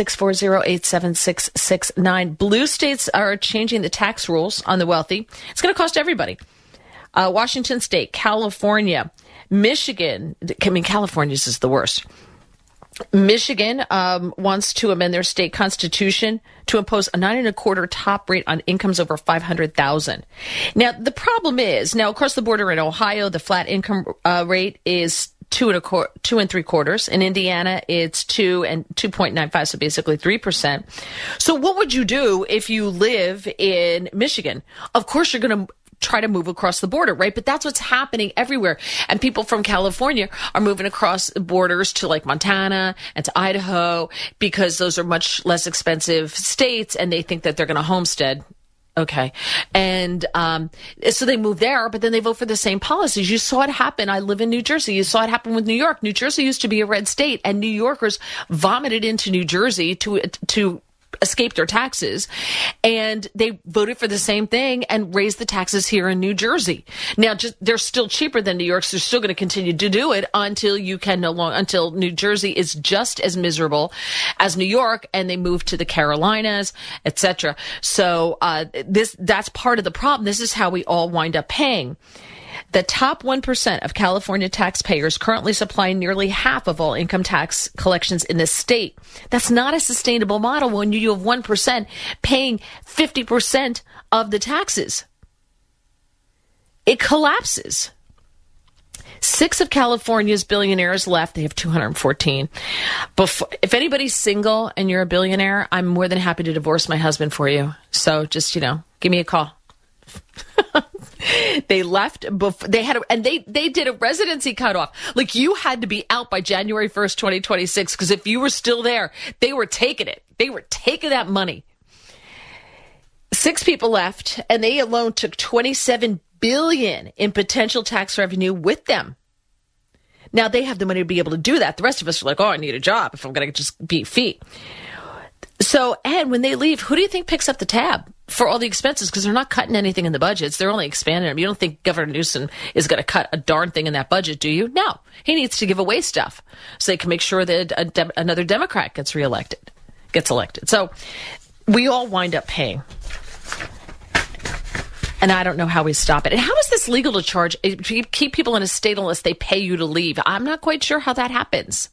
[SPEAKER 2] 866-408-7669. Blue states are changing the tax rules on the wealthy. It's going to cost everybody. Washington State, California, Michigan. California's is the worst. Michigan wants to amend their state constitution to impose a 9.25% top rate on incomes over $500,000. Now, the problem is, across the border in Ohio, the flat income rate is 2.75%. In Indiana, it's 2.95%, so basically 3%. So what would you do if you live in Michigan? Of course, you're going to try to move across the border, right? But that's what's happening everywhere. And people from California are moving across borders to like Montana and to Idaho because those are much less expensive states, and they think that they're going to homestead. Okay. And so they move there, but then they vote for the same policies. You saw it happen. I live in New Jersey. You saw it happen with New York. New Jersey used to be a red state, and New Yorkers vomited into New Jersey to escape their taxes, and they voted for the same thing and raised the taxes here in New Jersey. Now, they're still cheaper than New York, so they're still going to continue to do it until New Jersey is just as miserable as New York, and they move to the Carolinas, etc. So that's part of the problem. This is how we all wind up paying. The top 1% of California taxpayers currently supply nearly half of all income tax collections in the state. That's not a sustainable model when you have 1% paying 50% of the taxes. It collapses. 6 of California's billionaires left. They have 214. If anybody's single and you're a billionaire, I'm more than happy to divorce my husband for you. So just, give me a call. They left before they did a residency cutoff. Like, you had to be out by January 1st, 2026, because if you were still there, they were taking it. They were taking that money. 6 people left, and they alone took $27 billion in potential tax revenue with them. Now, they have the money to be able to do that. The rest of us are like, I need a job if I'm going to just beat feet. So, and when they leave, who do you think picks up the tab for all the expenses? Because they're not cutting anything in the budgets. They're only expanding them. You don't think Governor Newsom is going to cut a darn thing in that budget, do you? No. He needs to give away stuff so they can make sure that another Democrat gets elected. So we all wind up paying. And I don't know how we stop it. And how is this legal to charge? Keep people in a state unless they pay you to leave. I'm not quite sure how that happens.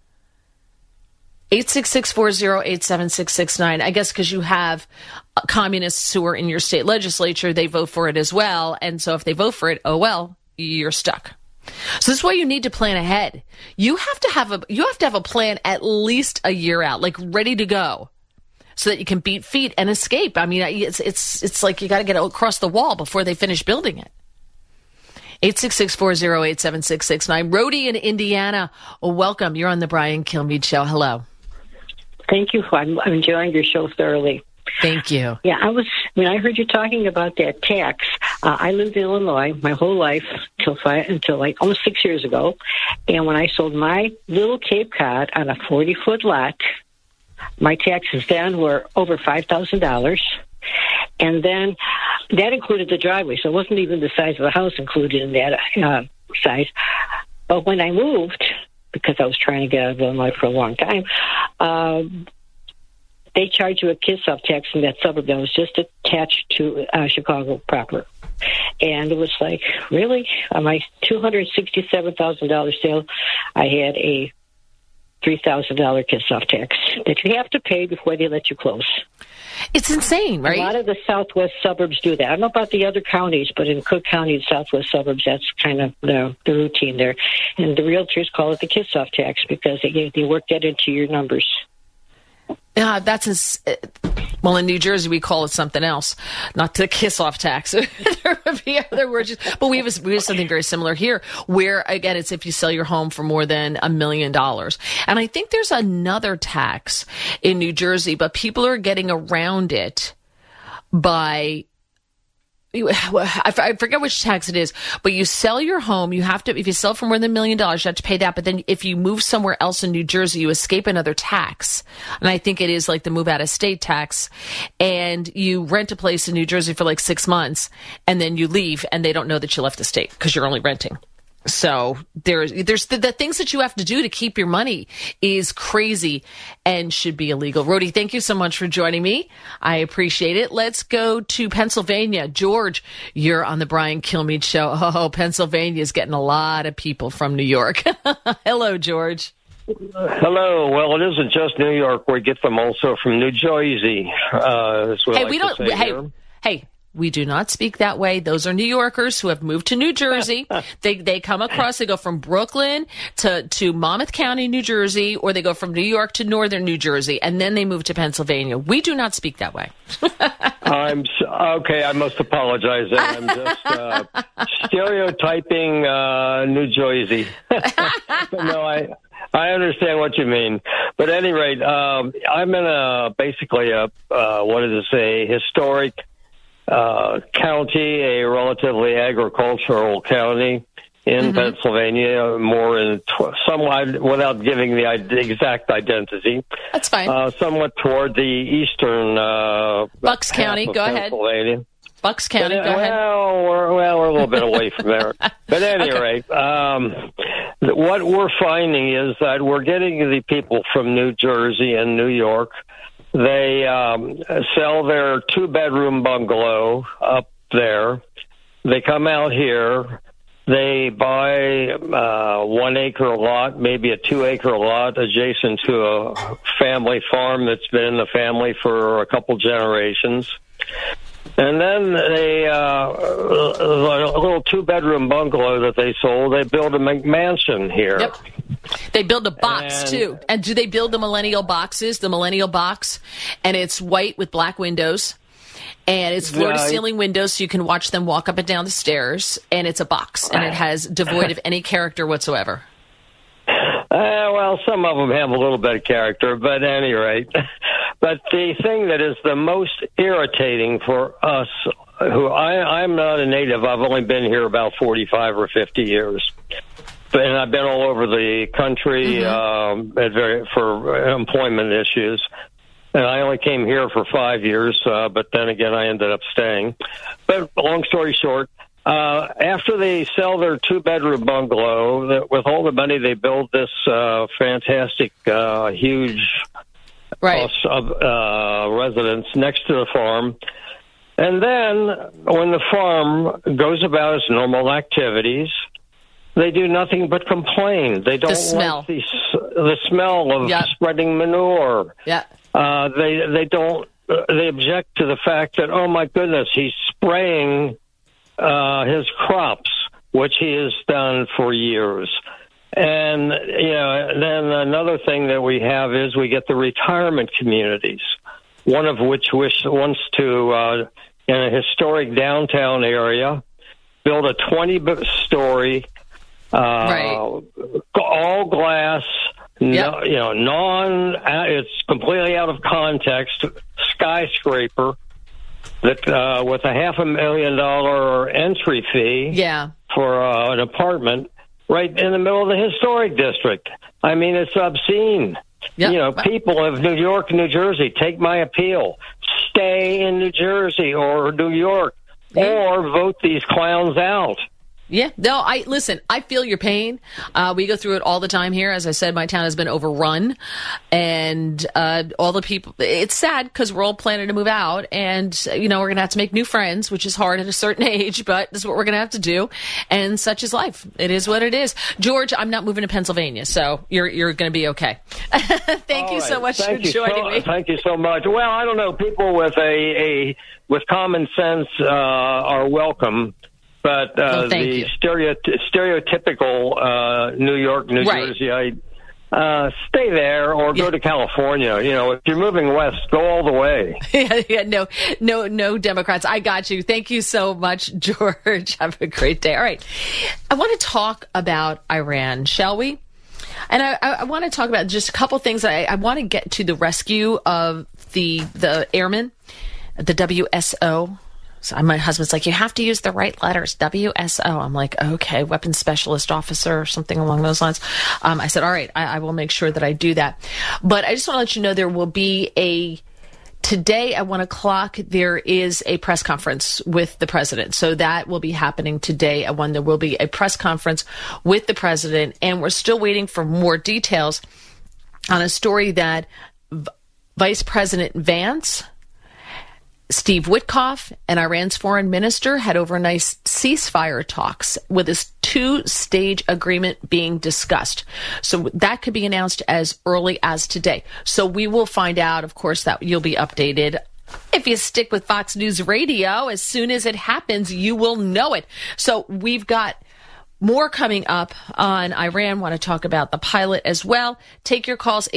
[SPEAKER 2] 866-408-7669. I guess because you have communists who are in your state legislature, they vote for it as well. And so if they vote for it, you're stuck. So this is why you need to plan ahead. You have to have a plan at least a year out, like ready to go, so that you can beat feet and escape. I mean, it's like you got to get across the wall before they finish building it. 866-408-7669. Rhody in Indiana, welcome. You're on the Brian Kilmeade Show. Hello.
[SPEAKER 16] Thank you. I'm enjoying your show thoroughly.
[SPEAKER 2] Thank you.
[SPEAKER 16] Yeah, when I heard you talking about that tax, I lived in Illinois my whole life until like almost 6 years ago. And when I sold my little Cape Cod on a 40-foot lot, my taxes then were over $5,000. And then that included the driveway, so it wasn't even the size of the house included in that size. But when I moved, because I was trying to get out of Illinois for a long time, they charged you a kiss-off tax in that suburb that was just attached to Chicago proper. And it was like, really? On my $267,000 sale, I had a $3,000 kiss-off tax that you have to pay before they let you close.
[SPEAKER 2] It's insane, right?
[SPEAKER 16] A lot of the southwest suburbs do that. I don't know about the other counties, but in Cook County, the southwest suburbs, that's kind of the routine there. And the realtors call it the kiss-off tax because they work that into your numbers.
[SPEAKER 2] Well, in New Jersey, we call it something else, not the kiss-off tax. There would be other words. But we have something very similar here where, again, it's if you sell your home for more than $1 million. And I think there's another tax in New Jersey, but people are getting around it by... I forget which tax it is, but you sell your home, you have to, if you sell for more than $1 million, you have to pay that. But then if you move somewhere else in New Jersey, you escape another tax. And I think it is like the move out of state tax. And you rent a place in New Jersey for like 6 months and then you leave and they don't know that you left the state because you're only renting. So there's the things that you have to do to keep your money is crazy and should be illegal. Rhody, thank you so much for joining me. I appreciate it. Let's go to Pennsylvania. George, you're on the Brian Kilmeade Show. Oh, Pennsylvania is getting a lot of people from New York. Hello, George.
[SPEAKER 17] Hello. Well, it isn't just New York. We get them also from New Jersey.
[SPEAKER 2] We do not speak that way. Those are New Yorkers who have moved to New Jersey. They come across, they go from Brooklyn to Monmouth County, New Jersey, or they go from New York to northern New Jersey, and then they move to Pennsylvania. We do not speak that way.
[SPEAKER 17] Okay, I must apologize. I'm just stereotyping New Jersey. No, I understand what you mean. But at any rate, I'm in basically a historic county, a relatively agricultural county in Pennsylvania, more in somewhat, without giving the exact identity.
[SPEAKER 2] That's fine.
[SPEAKER 17] Somewhat toward the eastern
[SPEAKER 2] Bucks County. Go ahead. Bucks County. Go ahead.
[SPEAKER 17] We're a little bit away from there. But at any rate, what we're finding is that we're getting the people from New Jersey and New York. They sell their 2-bedroom bungalow up there. They come out here. They buy 1 acre lot, maybe a 2-acre lot adjacent to a family farm that's been in the family for a couple generations. And then they, a little 2-bedroom bungalow that they sold, they build a McMansion here.
[SPEAKER 2] Yep. They build a box, too. And do they build the millennial boxes, the millennial box? And it's white with black windows. And it's floor-to-ceiling windows, so you can watch them walk up and down the stairs. And it's a box, and it has devoid of any character whatsoever.
[SPEAKER 17] Well, some of them have a little bit of character, but at any rate. But the thing that is the most irritating for us, I'm not a native. I've only been here about 45 or 50 years. And I've been all over the country for employment issues. And I only came here for 5 years, but then again, I ended up staying. But long story short, after they sell their 2-bedroom bungalow, with all the money, they build this fantastic, huge house of residence next to the farm. And then when the farm goes about its normal activities, they do nothing but complain. They don't like the smell of spreading manure.
[SPEAKER 2] Yeah.
[SPEAKER 17] They don't. They object to the fact that, oh my goodness, he's spraying his crops, which he has done for years. And then another thing that we have is we get the retirement communities, one of which wants to, in a historic downtown area, build a 20-story. All glass, it's completely out of context skyscraper that with a $500,000 entry fee for an apartment right in the middle of the historic district. I mean, it's obscene. Yep. You know, people of New York, New Jersey, take my appeal. Stay in New Jersey or New York, or vote these clowns out.
[SPEAKER 2] Yeah, no, listen, I feel your pain. We go through it all the time here. As I said, my town has been overrun, and all the people, it's sad because we're all planning to move out, and, you know, we're going to have to make new friends, which is hard at a certain age, but this is what we're going to have to do, and such is life. It is what it is. George, I'm not moving to Pennsylvania, so you're going to be okay. Thank you so much for joining me.
[SPEAKER 17] Thank you so much. Well, I don't know, people with with common sense are welcome. But the stereotypical New York, New Jersey, stay there or go to California. You know, if you're moving west, go all the way.
[SPEAKER 2] No Democrats. I got you. Thank you so much, George. Have a great day. All right. I want to talk about Iran, shall we? And I want to talk about just a couple things. I want to get to the rescue of the airmen, the WSO. So my husband's like, you have to use the right letters, WSO. I'm like, okay, weapons specialist officer or something along those lines. I said, all right, I will make sure that I do that. But I just want to let you know there will be today at 1 o'clock, there is a press conference with the president. So that will be happening today at 1. There will be a press conference with the president, and we're still waiting for more details on a story that Vice President Vance, Steve Witkoff, and Iran's foreign minister had overnight ceasefire talks with this 2-stage agreement being discussed. So that could be announced as early as today. So we will find out, of course, that you'll be updated. If you stick with Fox News Radio, as soon as it happens, you will know it. So we've got more coming up on Iran. Want to talk about the pilot as well. Take your calls,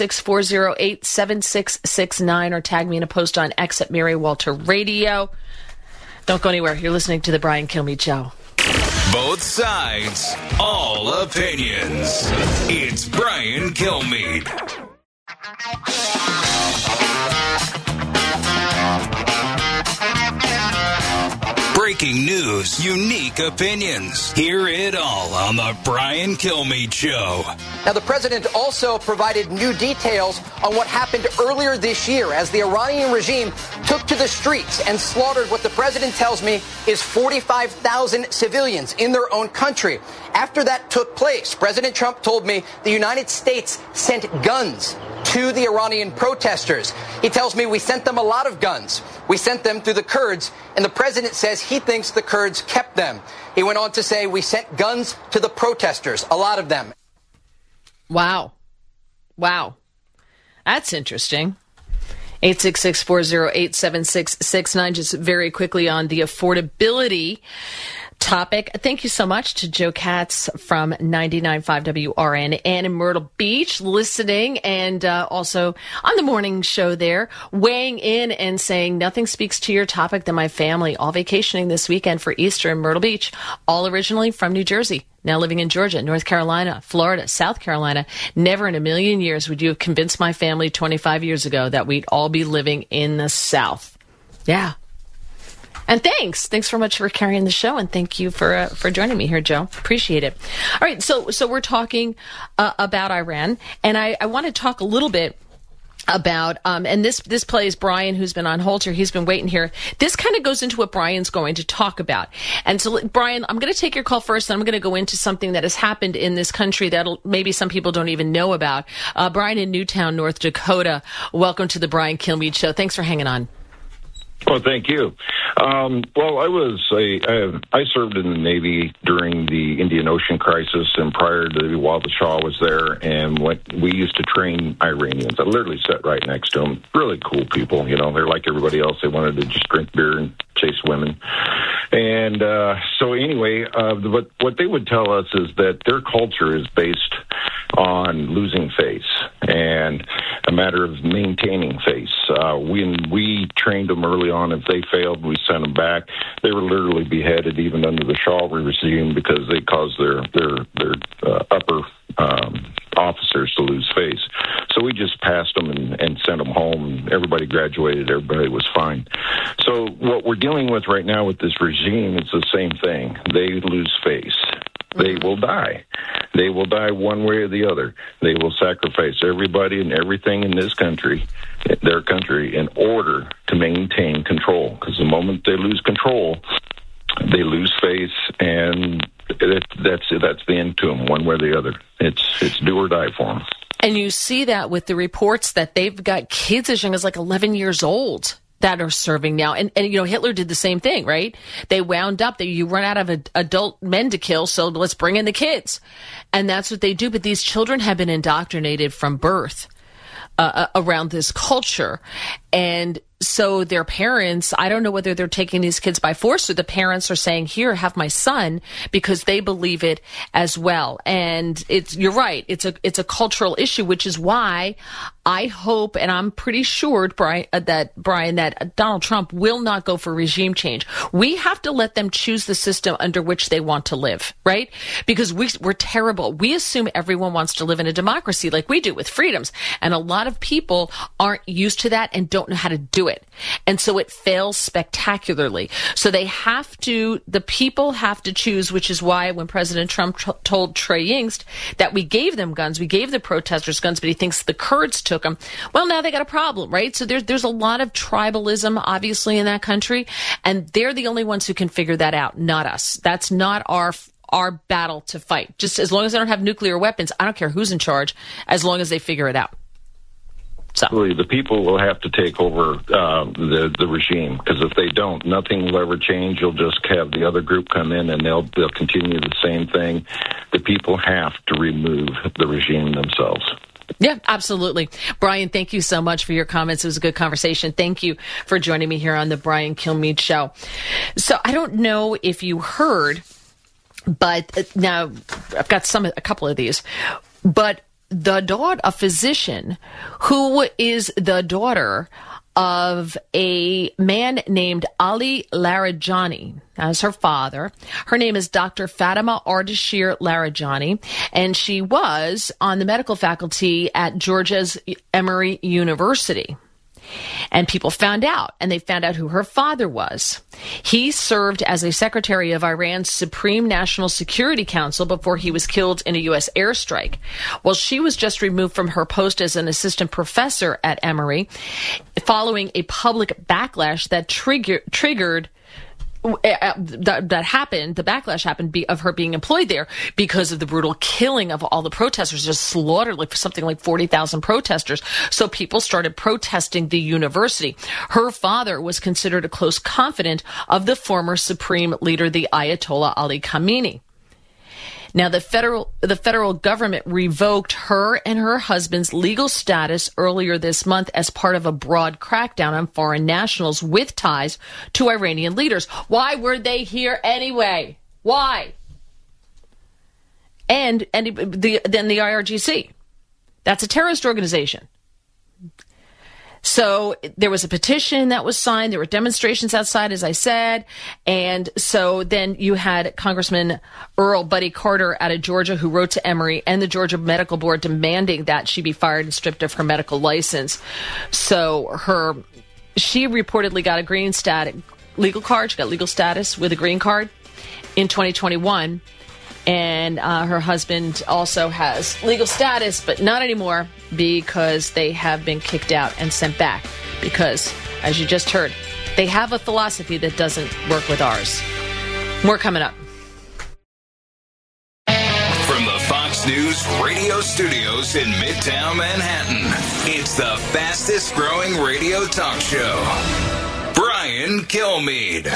[SPEAKER 2] 866-408-7669, or tag me in a post on X at Mary Walter Radio. Don't go anywhere. You're listening to The Brian Kilmeade Show.
[SPEAKER 1] Both sides, all opinions. It's Brian Kilmeade. Breaking news, unique opinions. Hear it all on The Brian Kilmeade Show.
[SPEAKER 4] Now, the president also provided new details on what happened earlier this year as the Iranian regime took to the streets and slaughtered what the president tells me is 45,000 civilians in their own country. After that took place, President Trump told me the United States sent guns to the Iranian protesters. He tells me we sent them a lot of guns. We sent them through the Kurds, and the president says he thinks the Kurds kept them. He went on to say we sent guns to the protesters, a lot of them.
[SPEAKER 2] Wow. That's interesting. 866-408-7669. Just very quickly on the affordability topic. Thank you so much to Joe Katz from 99.5 WRN and in Myrtle Beach listening, and also on the morning show there, weighing in and saying nothing speaks to your topic than my family, all vacationing this weekend for Easter in Myrtle Beach, all originally from New Jersey, now living in Georgia, North Carolina, Florida, South Carolina. Never in a million years would you have convinced my family 25 years ago that we'd all be living in the South. Yeah. And thanks so much for carrying the show, and thank you for joining me here, Joe. Appreciate it. All right, so we're talking about Iran, and I want to talk a little bit about and this plays Brian, who's been on hold here. He's been waiting here. This kind of goes into what Brian's going to talk about. And so, Brian, I'm going to take your call first, and I'm going to go into something that has happened in this country that maybe some people don't even know about. Brian in Newtown, North Dakota. Welcome to the Brian Kilmeade Show. Thanks for hanging on.
[SPEAKER 18] Well, thank you. Well, I served in the Navy during the Indian Ocean crisis and prior to while the Shah was there, and we used to train Iranians. I literally sat right next to them. Really cool people, you know. They're like everybody else. They wanted to just drink beer and chase women. And so anyway, what they would tell us is that their culture is based on losing face and a matter of maintaining face. When we trained them early on, if they failed, we sent them back. They were literally beheaded even under the Shah regime because they caused their upper officers to lose face. So we just passed them and sent them home. Everybody graduated. Everybody was fine. So what we're dealing with right now with this regime is the same thing. They lose face. They will die. They will die one way or the other. They will sacrifice everybody and everything in this country, their country, in order to maintain control. Because the moment they lose control, they lose face, and that's the end to them, one way or the other. It's do or die for them.
[SPEAKER 2] And you see that with the reports that they've got kids as young as like 11 years old that are serving now. And Hitler did the same thing, right? They wound up, you run out of adult men to kill, so let's bring in the kids. And that's what they do. But these children have been indoctrinated from birth around this culture. And so their parents, I don't know whether they're taking these kids by force or the parents are saying, here, have my son, because they believe it as well. And you're right. It's a cultural issue, which is why I hope, and I'm pretty sure, Brian, that Donald Trump will not go for regime change. We have to let them choose the system under which they want to live, right? Because we're terrible. We assume everyone wants to live in a democracy like we do with freedoms. And a lot of people aren't used to that and don't know how to do it. And so it fails spectacularly. So the people have to choose, which is why when President Trump told Trey Yingst that we gave them guns, we gave the protesters guns, but he thinks the Kurds took them. Well, now they got a problem, right? So there's a lot of tribalism, obviously, in that country, and they're the only ones who can figure that out, not us. That's not our battle to fight. Just as long as they don't have nuclear weapons, I don't care who's in charge, as long as they figure it out. So
[SPEAKER 18] the people will have to take over the regime, because if they don't, nothing will ever change. You'll just have the other group come in and they'll continue the same thing. The people have to remove the regime themselves.
[SPEAKER 2] Yeah, absolutely. Brian, thank you so much for your comments. It was a good conversation. Thank you for joining me here on the Brian Kilmeade Show. So I don't know if you heard, but now I've got a couple of these, but a physician who is the daughter of a man named Ali Larijani. As her father. Her name is Dr. Fatima Ardashir Larijani, and she was on the medical faculty at Georgia's Emory University. And people found out, and they found out who her father was. He served as a secretary of Iran's Supreme National Security Council before he was killed in a U.S. airstrike. Well, she was just removed from her post as an assistant professor at Emory following a public backlash that triggered that happened, the backlash happened of her being employed there because of the brutal killing of all the protesters, just slaughtered something like 40,000 protesters. So people started protesting the university. Her father was considered a close confidant of the former supreme leader, the Ayatollah Ali Khamenei. Now, the federal government revoked her and her husband's legal status earlier this month as part of a broad crackdown on foreign nationals with ties to Iranian leaders. Why were they here anyway? Why? And then the IRGC. That's a terrorist organization. So there was a petition that was signed. There were demonstrations outside, as I said. And so then you had Congressman Earl Buddy Carter out of Georgia who wrote to Emory and the Georgia Medical Board demanding that she be fired and stripped of her medical license. So she reportedly got a legal card. She got legal status with a green card in 2021. And her husband also has legal status, but not anymore because they have been kicked out and sent back. Because, as you just heard, they have a philosophy that doesn't work with ours. More coming up.
[SPEAKER 1] From the Fox News radio studios in Midtown Manhattan, it's the fastest growing radio talk show. Brian Kilmeade.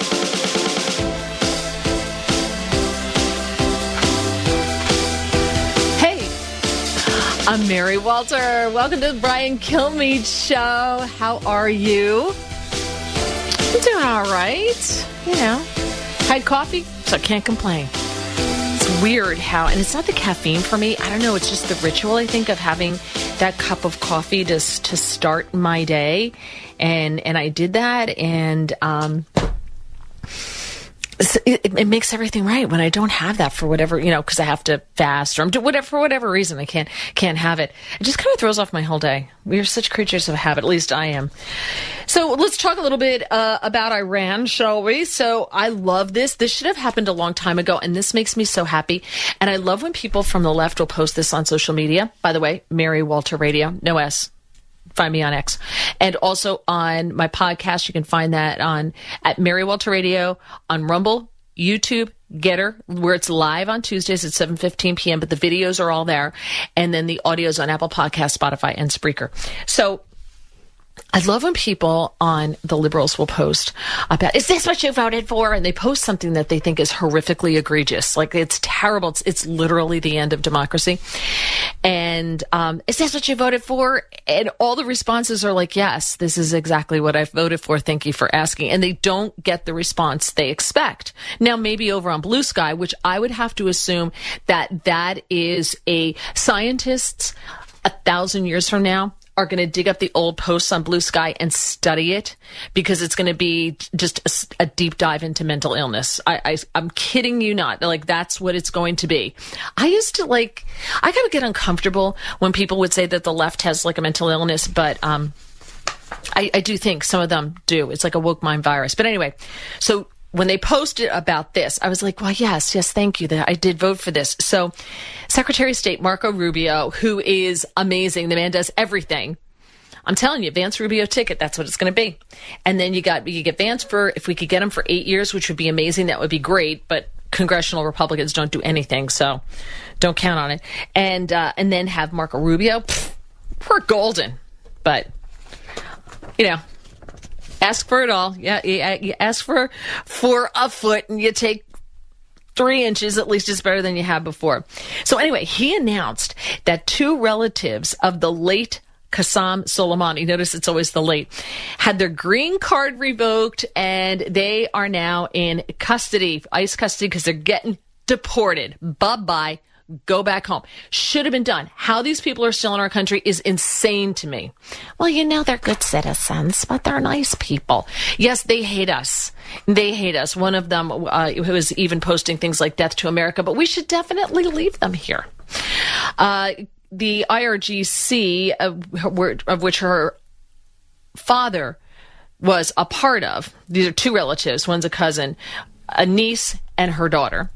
[SPEAKER 2] I'm Mary Walter. Welcome to the Brian Kilmeade Show. How are you? I'm doing all right. Had coffee, so I can't complain. It's weird how, and it's not the caffeine for me. I don't know. It's just the ritual, I think, of having that cup of coffee to start my day. And I did that, and it makes everything right when I don't have that for whatever, because I have to fast or I'm for whatever reason I can't have it. It just kind of throws off my whole day. We are such creatures of habit. At least I am. So let's talk a little bit about Iran, shall we? So I love this. This should have happened a long time ago, and this makes me so happy. And I love when people from the left will post this on social media. By the way, Mary Walter Radio, no S. Find me on X. And also on my podcast, you can find that at Mary Walter Radio, on Rumble, YouTube, Getter, where it's live on Tuesdays at 7:15 p.m., but the videos are all there. And then the audio's on Apple Podcasts, Spotify, and Spreaker. So I love when people on the liberals will post about, is this what you voted for? And they post something that they think is horrifically egregious. Like, it's terrible. It's literally the end of democracy. And is this what you voted for? And all the responses are like, yes, this is exactly what I voted for. Thank you for asking. And they don't get the response they expect. Now, maybe over on Blue Sky, which I would have to assume that is a scientists 1,000 years from now are going to dig up the old posts on Blue Sky and study it, because it's going to be just a deep dive into mental illness. I'm kidding you not. Like, that's what it's going to be. I used to I got to get uncomfortable when people would say that the left has like a mental illness, but I do think some of them do. It's like a woke mind virus. But anyway, so when they posted about this, I was like, well, yes, thank you. I did vote for this. So Secretary of State Marco Rubio, who is amazing, the man does everything. I'm telling you, Vance Rubio ticket, that's what it's going to be. And then you get Vance if we could get him for 8 years, which would be amazing, that would be great. But congressional Republicans don't do anything, so don't count on it. And then have Marco Rubio. We're golden. But, ask for it all. Yeah, you ask for a foot and you take 3 inches. At least it's better than you had before. So anyway, he announced that 2 relatives of the late Qasem Soleimani, notice it's always the late, had their green card revoked, and they are now in custody, ICE custody, because they're getting deported. Bye-bye. Go back home. Should have been done. How these people are still in our country is insane to me. Well, they're good citizens, but they're nice people. Yes, they hate us. They hate us. One of them who was even posting things like death to America, but we should definitely leave them here. The IRGC, of which her father was a part of, these are 2 relatives, one's a cousin, a niece and her daughter.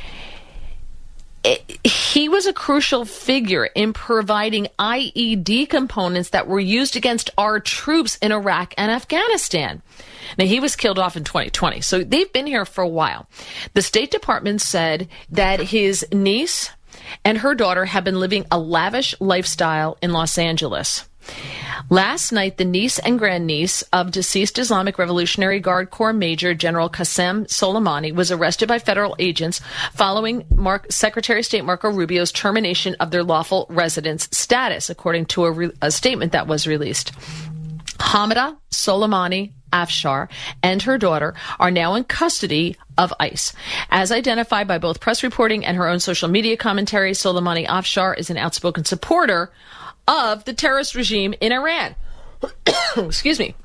[SPEAKER 2] He was a crucial figure in providing IED components that were used against our troops in Iraq and Afghanistan. Now, he was killed off in 2020, so they've been here for a while. The State Department said that his niece and her daughter have been living a lavish lifestyle in Los Angeles. Last night, the niece and grandniece of deceased Islamic Revolutionary Guard Corps Major General Qasem Soleimani was arrested by federal agents following Secretary of State Marco Rubio's termination of their lawful residence status, according to a statement that was released. Hamida Soleimani Afshar and her daughter are now in custody of ICE. As identified by both press reporting and her own social media commentary, Soleimani Afshar is an outspoken supporter of the terrorist regime in Iran. Excuse me.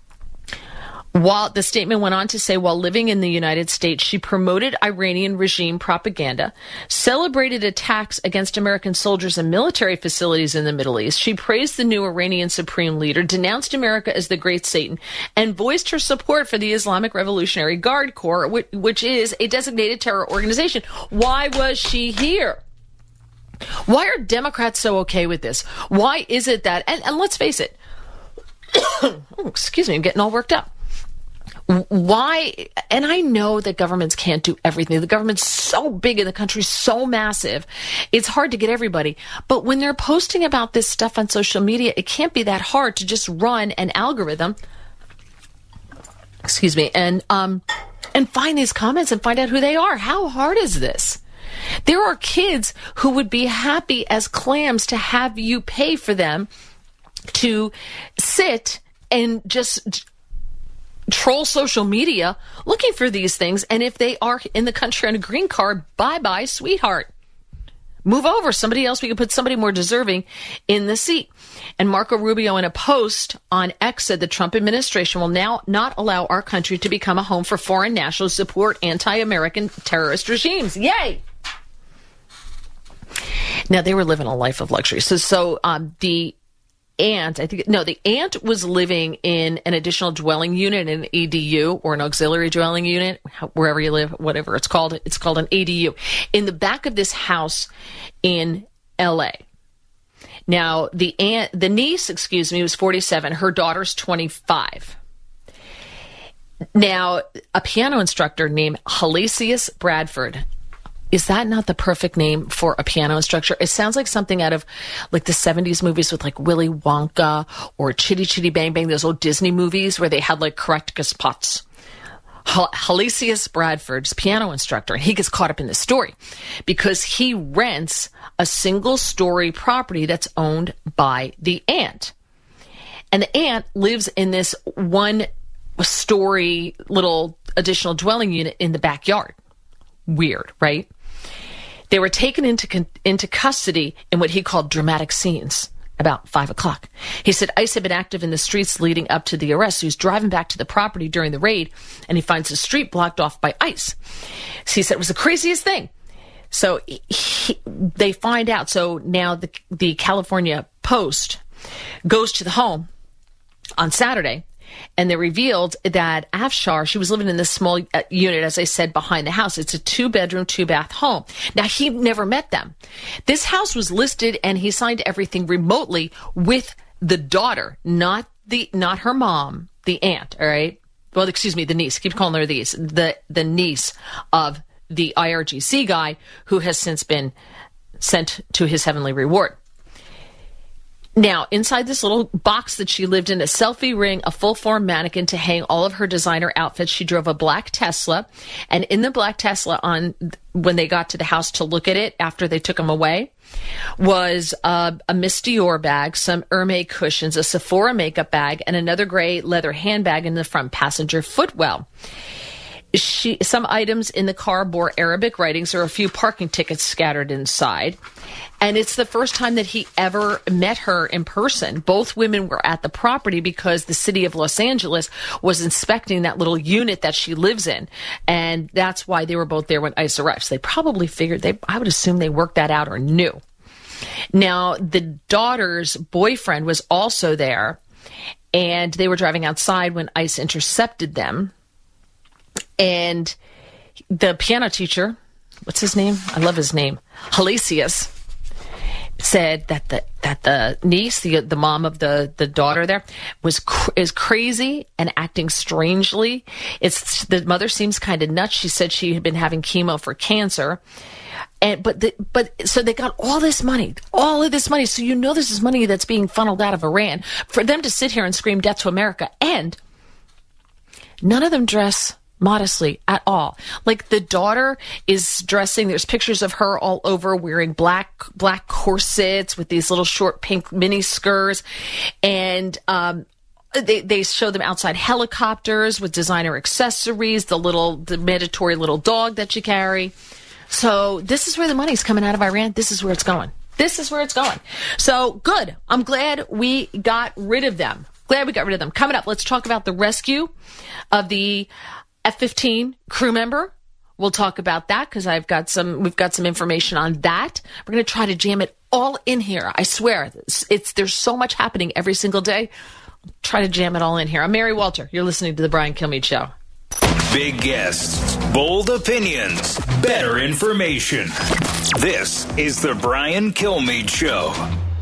[SPEAKER 2] While the statement went on to say, while living in the United States, she promoted Iranian regime propaganda, celebrated attacks against American soldiers and military facilities in the Middle East. She praised the new Iranian supreme leader, denounced America as the great Satan, and voiced her support for the Islamic Revolutionary Guard Corps, which is a designated terror organization. Why was she here? Why are Democrats so okay with this? Why is it that, and let's face it, excuse me, I'm getting all worked up. Why, and I know that governments can't do everything. The government's so big and the country's so massive, it's hard to get everybody. But when they're posting about this stuff on social media, it can't be that hard to just run an algorithm, excuse me, and find these comments and find out who they are. How hard is this? There are kids who would be happy as clams to have you pay for them to sit and just troll social media looking for these things. And if they are in the country on a green card, bye-bye, sweetheart. Move over. Somebody else. We can put somebody more deserving in the seat. And Marco Rubio, in a post on X, said the Trump administration will now not allow our country to become a home for foreign nationals who support anti-American terrorist regimes. Yay! Now, they were living a life of luxury. So the aunt, the aunt was living in an additional dwelling unit, an ADU, or an auxiliary dwelling unit, wherever you live, whatever it's called. It's called an ADU, in the back of this house in L.A. Now, the niece, was 47. Her daughter's 25. Now, a piano instructor named Halesius Bradford. Is that not the perfect name for a piano instructor? It sounds like something out of like the 70s movies with like Willy Wonka or Chitty Chitty Bang Bang, those old Disney movies where they had like Caractacus Potts. Halesius Bradford's piano instructor, he gets caught up in this story because he rents a single-story property that's owned by the aunt. And the aunt lives in this one-story little additional dwelling unit in the backyard. Weird, right? They were taken into custody in what he called dramatic scenes about 5 o'clock. He said ICE had been active in the streets leading up to the arrest. He was driving back to the property during the raid, and he finds the street blocked off by ICE. So he said it was the craziest thing. So they find out. So now the California Post goes to the home on Saturday, and they revealed that Afshar, she was living in this small unit, as I said, behind the house. It's a 2-bedroom, 2-bath home. Now, he never met them. This house was listed, and he signed everything remotely with the daughter, not her mom, the aunt, all right? Well, excuse me, the niece. Keep calling her the niece of the IRGC guy who has since been sent to his heavenly reward. Now, inside this little box that she lived in, a selfie ring, a full-form mannequin to hang all of her designer outfits. She drove a black Tesla. And in the black Tesla, when they got to the house to look at it after they took him away, was a Miss Dior bag, some Hermès cushions, a Sephora makeup bag, and another gray leather handbag in the front passenger footwell. Some items in the car bore Arabic writings or a few parking tickets scattered inside. And it's the first time that he ever met her in person. Both women were at the property because the city of Los Angeles was inspecting that little unit that she lives in. And that's why they were both there when ICE arrived. So they probably figured, I would assume they worked that out or knew. Now, the daughter's boyfriend was also there, and they were driving outside when ICE intercepted them. And the piano teacher, what's his name? I love his name. Halesius said that the niece, the mom of the daughter there, is crazy and acting strangely. The mother seems kind of nuts. She said she had been having chemo for cancer. So they got all of this money. So this is money that's being funneled out of Iran for them to sit here and scream death to America. And none of them dress modestly at all. Like, the daughter is dressing, there's pictures of her all over wearing black corsets with these little short pink mini skirts, and they show them outside helicopters with designer accessories, the mandatory little dog that you carry. So this is where the money's coming out of Iran. This is where it's going. So good. I'm glad we got rid of them. Coming up, let's talk about the rescue of the F-15 crew member. We'll talk about that because we've got some information on that. We're going to try to jam it all in here. I swear, there's so much happening every single day. Try to jam it all in here. I'm Mary Walter. You're listening to The Brian Kilmeade Show.
[SPEAKER 1] Big guests, bold opinions, better information. This is The Brian Kilmeade Show.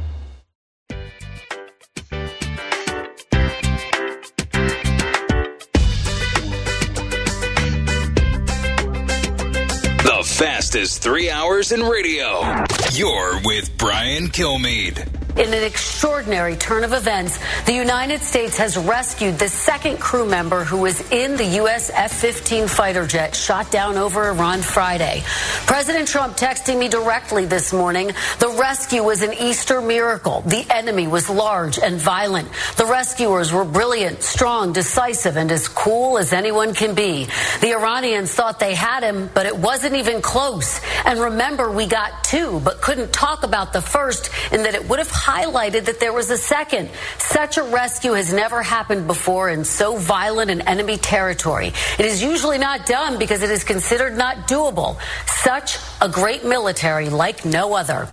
[SPEAKER 1] The fastest 3 hours in radio. You're with Brian Kilmeade.
[SPEAKER 2] In an
[SPEAKER 19] extraordinary turn of events, the United States has rescued the second crew member who was in the U.S. F-15 fighter jet shot down over Iran Friday. President Trump texting me directly this morning, the rescue was an Easter miracle. The enemy was large and violent. The rescuers were brilliant, strong, decisive, and as cool as anyone can be. The Iranians thought they had him, but it wasn't even close. And remember, we got two, but couldn't talk about the first in that it would have highlighted that there was a second. Such a rescue has never happened before in so violent an enemy territory. It is usually not done because it is considered not doable. Such a great military like no other.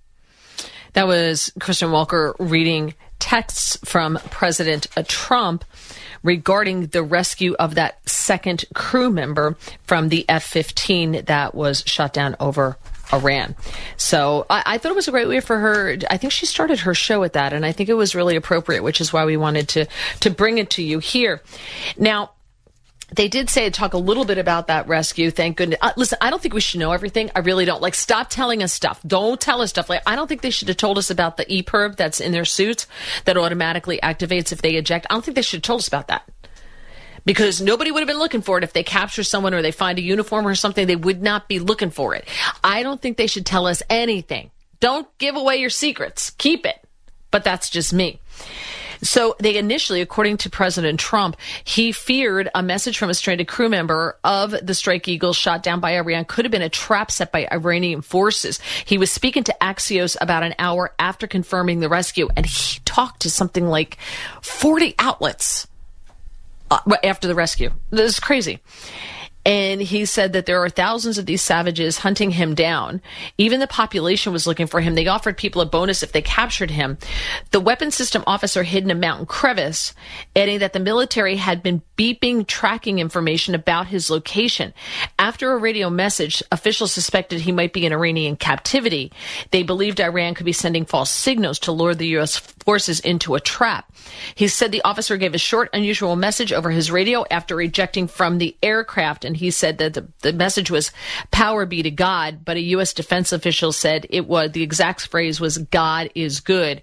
[SPEAKER 2] That was Kristen Walker reading texts from President Trump regarding the rescue of that second crew member from the F-15 that was shot down over Iran. So I thought it was a great way for her. I think she started her show at that, and I think it was really appropriate, which is why we wanted to bring it to you here. Now, they did talk a little bit about that rescue. Thank goodness. Listen, I don't think we should know everything. I really don't. Stop telling us stuff. Don't tell us stuff. I don't think they should have told us about the EPIRB that's in their suits that automatically activates if they eject. I don't think they should have told us about that. Because nobody would have been looking for it if they capture someone or they find a uniform or something. They would not be looking for it. I don't think they should tell us anything. Don't give away your secrets. Keep it. But that's just me. So they initially, according to President Trump, he feared a message from a stranded crew member of the Strike Eagle shot down by Iran could have been a trap set by Iranian forces. He was speaking to Axios about an hour after confirming the rescue, and he talked to something like 40 outlets after the rescue. This is crazy. And he said that there are thousands of these savages hunting him down. Even the population was looking for him. They offered people a bonus if they captured him. The weapons system officer hid in a mountain crevice, adding that the military had been beeping tracking information about his location. After a radio message, officials suspected he might be in Iranian captivity. They believed Iran could be sending false signals to lure the U.S. forces into a trap. He said the officer gave a short, unusual message over his radio after ejecting from the aircraft, and he said that the message was "Power be to God," but a U.S. defense official said the exact phrase was "God is good,"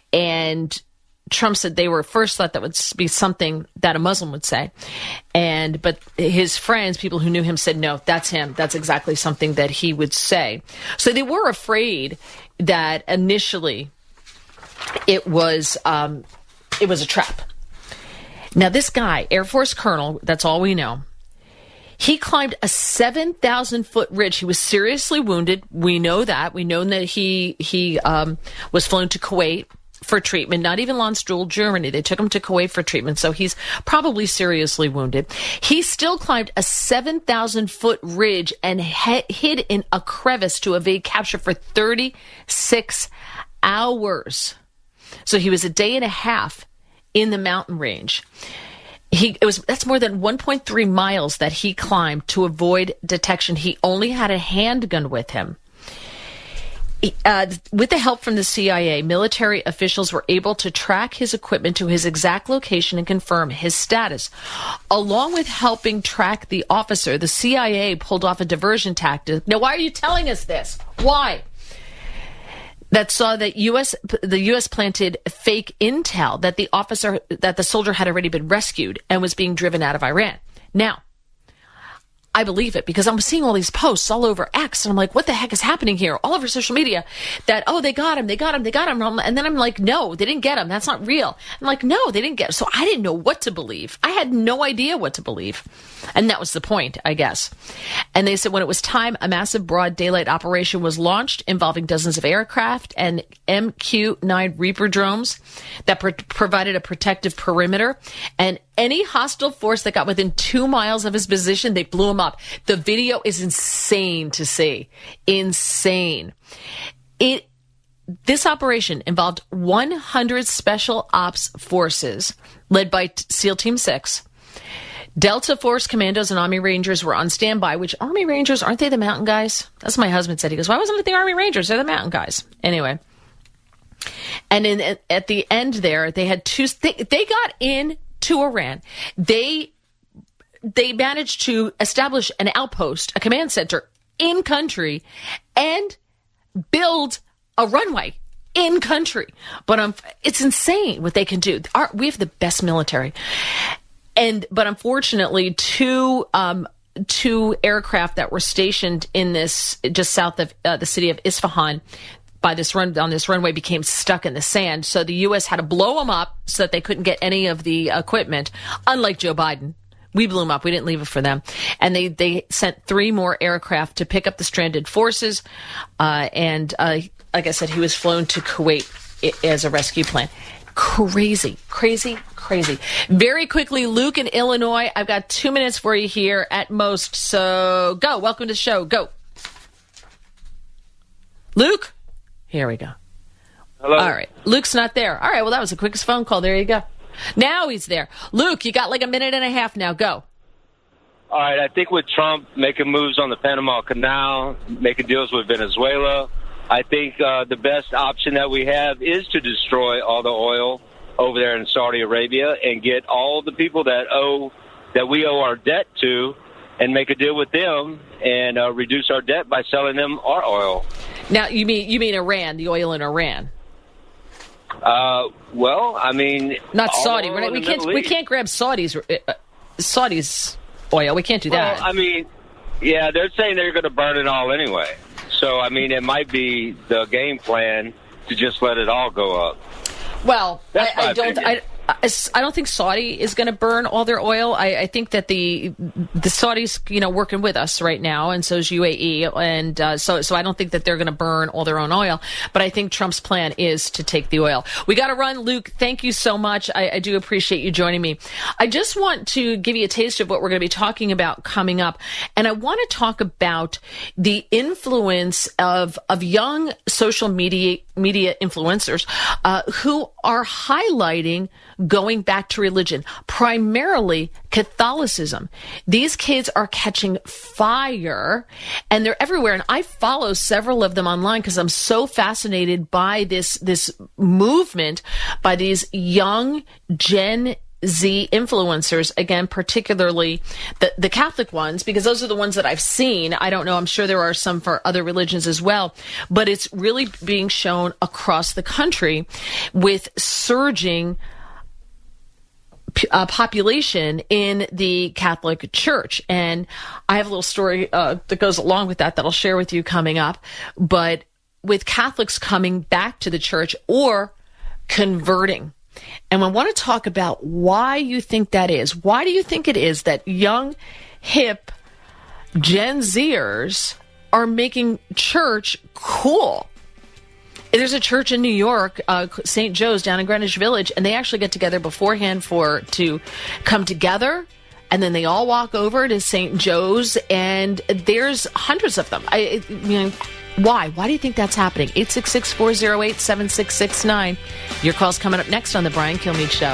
[SPEAKER 2] and Trump said they were first thought that would be something that a Muslim would say, but his friends, people who knew him, said no, that's him. That's exactly something that he would say. So they were afraid that initially it was a trap. Now this guy, Air Force Colonel, that's all we know. He climbed a 7,000-foot ridge. He was seriously wounded. We know that. We know that he was flown to Kuwait for treatment, not even Landstuhl, Germany. They took him to Kuwait for treatment, so he's probably seriously wounded. He still climbed a 7,000-foot ridge and hid in a crevice to evade capture for 36 hours. So he was a day and a half in the mountain range. That's more than 1.3 miles that he climbed to avoid detection. He only had a handgun with him. With the help from the CIA, military officials were able to track his equipment to his exact location and confirm his status. Along with helping track the officer, the CIA pulled off a diversion tactic. Now, why are you telling us this? Why? That saw that the U.S. planted fake intel that the soldier had already been rescued and was being driven out of Iran. Now, I believe it because I'm seeing all these posts all over X, and I'm like, what the heck is happening here? All over social media that, they got him. And then I'm like, no, they didn't get him. That's not real. I'm like, no, they didn't get him. So I didn't know what to believe. I had no idea what to believe. And that was the point, I guess. And they said when it was time, a massive broad daylight operation was launched involving dozens of aircraft and MQ-9 Reaper drones that provided a protective perimeter. And any hostile force that got within 2 miles of his position, they blew him up. The video is insane to see. Insane. This operation involved 100 special ops forces led by SEAL Team 6. Delta Force commandos and Army Rangers were on standby, which Army Rangers, aren't they the mountain guys? That's what my husband said. He goes, why wasn't it the Army Rangers? They're the mountain guys. Anyway. And at the end there, they had they got into Iran. They managed to establish an outpost, a command center in country, and build a runway in country. But it's insane what they can do. We have the best military. But unfortunately, two aircraft that were stationed in this just south of the city of Isfahan on this runway became stuck in the sand. So the U.S. had to blow them up so that they couldn't get any of the equipment. Unlike Joe Biden, we blew them up. We didn't leave it for them. And they sent 3 more aircraft to pick up the stranded forces. And like I said, he was flown to Kuwait as a rescue plan. Crazy. Very quickly, Luke in Illinois. I've got 2 minutes for you here at most. So go. Welcome to the show. Go. Luke? Here we go.
[SPEAKER 20] Hello.
[SPEAKER 2] All right. Luke's not there. All right. Well, that was the quickest phone call. There you go. Now he's there. Luke, you got like a minute and a half now. Go.
[SPEAKER 20] All right. I think with Trump making moves on the Panama Canal, making deals with Venezuela, I think the best option that we have is to destroy all the oil over there in Saudi Arabia and get all the people that we owe our debt to and make a deal with them and reduce our debt by selling them our oil.
[SPEAKER 2] Now, you mean Iran, the oil in Iran?
[SPEAKER 20] Well, I mean,
[SPEAKER 2] not Saudi. We can't grab Saudi's oil. We can't do that.
[SPEAKER 20] Well, I mean, yeah, they're saying they're going to burn it all anyway. So, I mean, it might be the game plan to just let it all go up.
[SPEAKER 2] Well, I don't think Saudi is going to burn all their oil. I think that the Saudis, working with us right now, and so is UAE, and so I don't think that they're going to burn all their own oil. But I think Trump's plan is to take the oil. We got to run, Luke. Thank you so much. I do appreciate you joining me. I just want to give you a taste of what we're going to be talking about coming up, and I want to talk about the influence of young social media influencers who are highlighting going back to religion, primarily Catholicism. These kids are catching fire and they're everywhere. And I follow several of them online because I'm so fascinated by this movement by these young Gen Z influencers, again, particularly the Catholic ones, because those are the ones that I've seen. I don't know. I'm sure there are some for other religions as well, but it's really being shown across the country with surging population in the Catholic Church. And I have a little story that goes along with that I'll share with you coming up. But with Catholics coming back to the church or converting. And I want to talk about why you think that is. Why do you think it is that young, hip Gen Zers are making church cool? There's a church in New York, St. Joe's down in Greenwich Village, and they actually get together beforehand to come together, and then they all walk over to St. Joe's, and there's hundreds of them. Why? Why do you think that's happening? 866-408-7669. Your call's coming up next on The Brian Kilmeade Show.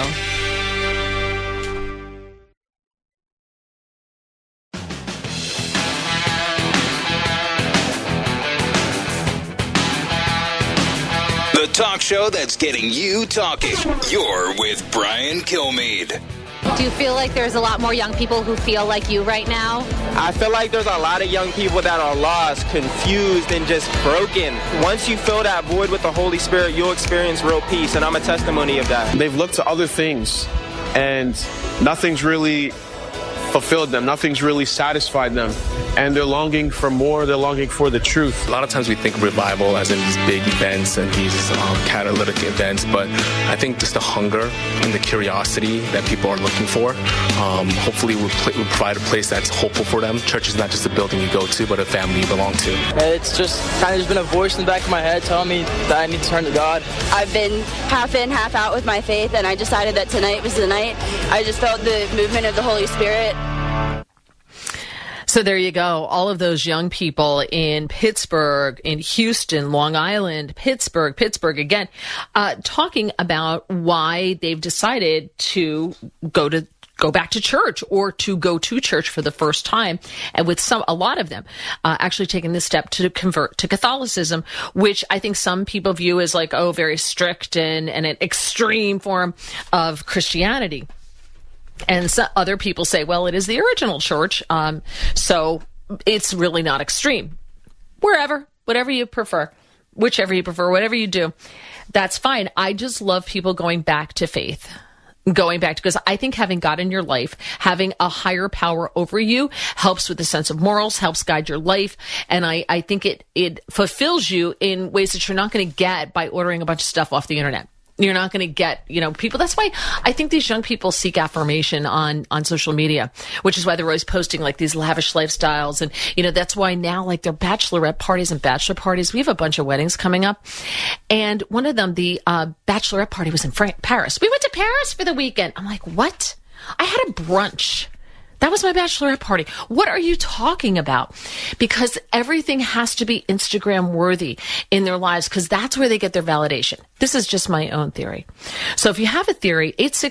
[SPEAKER 1] The talk show that's getting you talking. You're with Brian Kilmeade.
[SPEAKER 21] Do you feel like there's a lot more young people who feel like you right now?
[SPEAKER 22] I feel like there's a lot of young people that are lost, confused, and just broken. Once you fill that void with the Holy Spirit, you'll experience real peace, and I'm a testimony of that.
[SPEAKER 23] They've looked to other things, and nothing's really fulfilled them. Nothing's really satisfied them. And they're longing for more. They're longing for the truth.
[SPEAKER 24] A lot of times we think of revival as in these big events and these catalytic events, but I think just the hunger and the curiosity that people are looking for, hopefully we'll provide a place that's hopeful for them. Church is not just a building you go to, but a family you belong to.
[SPEAKER 25] It's just kind of just been a voice in the back of my head telling me that I need to turn to God.
[SPEAKER 26] I've been half in, half out with my faith, and I decided that tonight was the night. I just felt the movement of the Holy Spirit.
[SPEAKER 2] So there you go. All of those young people in Pittsburgh, in Houston, Long Island, Pittsburgh again, talking about why they've decided to go back to church or to go to church for the first time. And with a lot of them actually taking this step to convert to Catholicism, which I think some people view as like, very strict and an extreme form of Christianity. And so other people say, well, it is the original church, so it's really not extreme. Whatever you prefer. whichever you prefer, whatever you do, that's fine. I just love people going back to faith. Because I think having God in your life, having a higher power over you helps with the sense of morals, helps guide your life. And I think it fulfills you in ways that you're not going to get by ordering a bunch of stuff off the internet. You're not going to get, people. That's why I think these young people seek affirmation on social media, which is why they're always posting like these lavish lifestyles. And, that's why now like their bachelorette parties and bachelor parties, we have a bunch of weddings coming up. And one of them, the bachelorette party was in Paris. We went to Paris for the weekend. I'm like, what? I had a brunch. That was my bachelorette party. What are you talking about? Because everything has to be Instagram worthy in their lives because that's where they get their validation. This is just my own theory. So if you have a theory,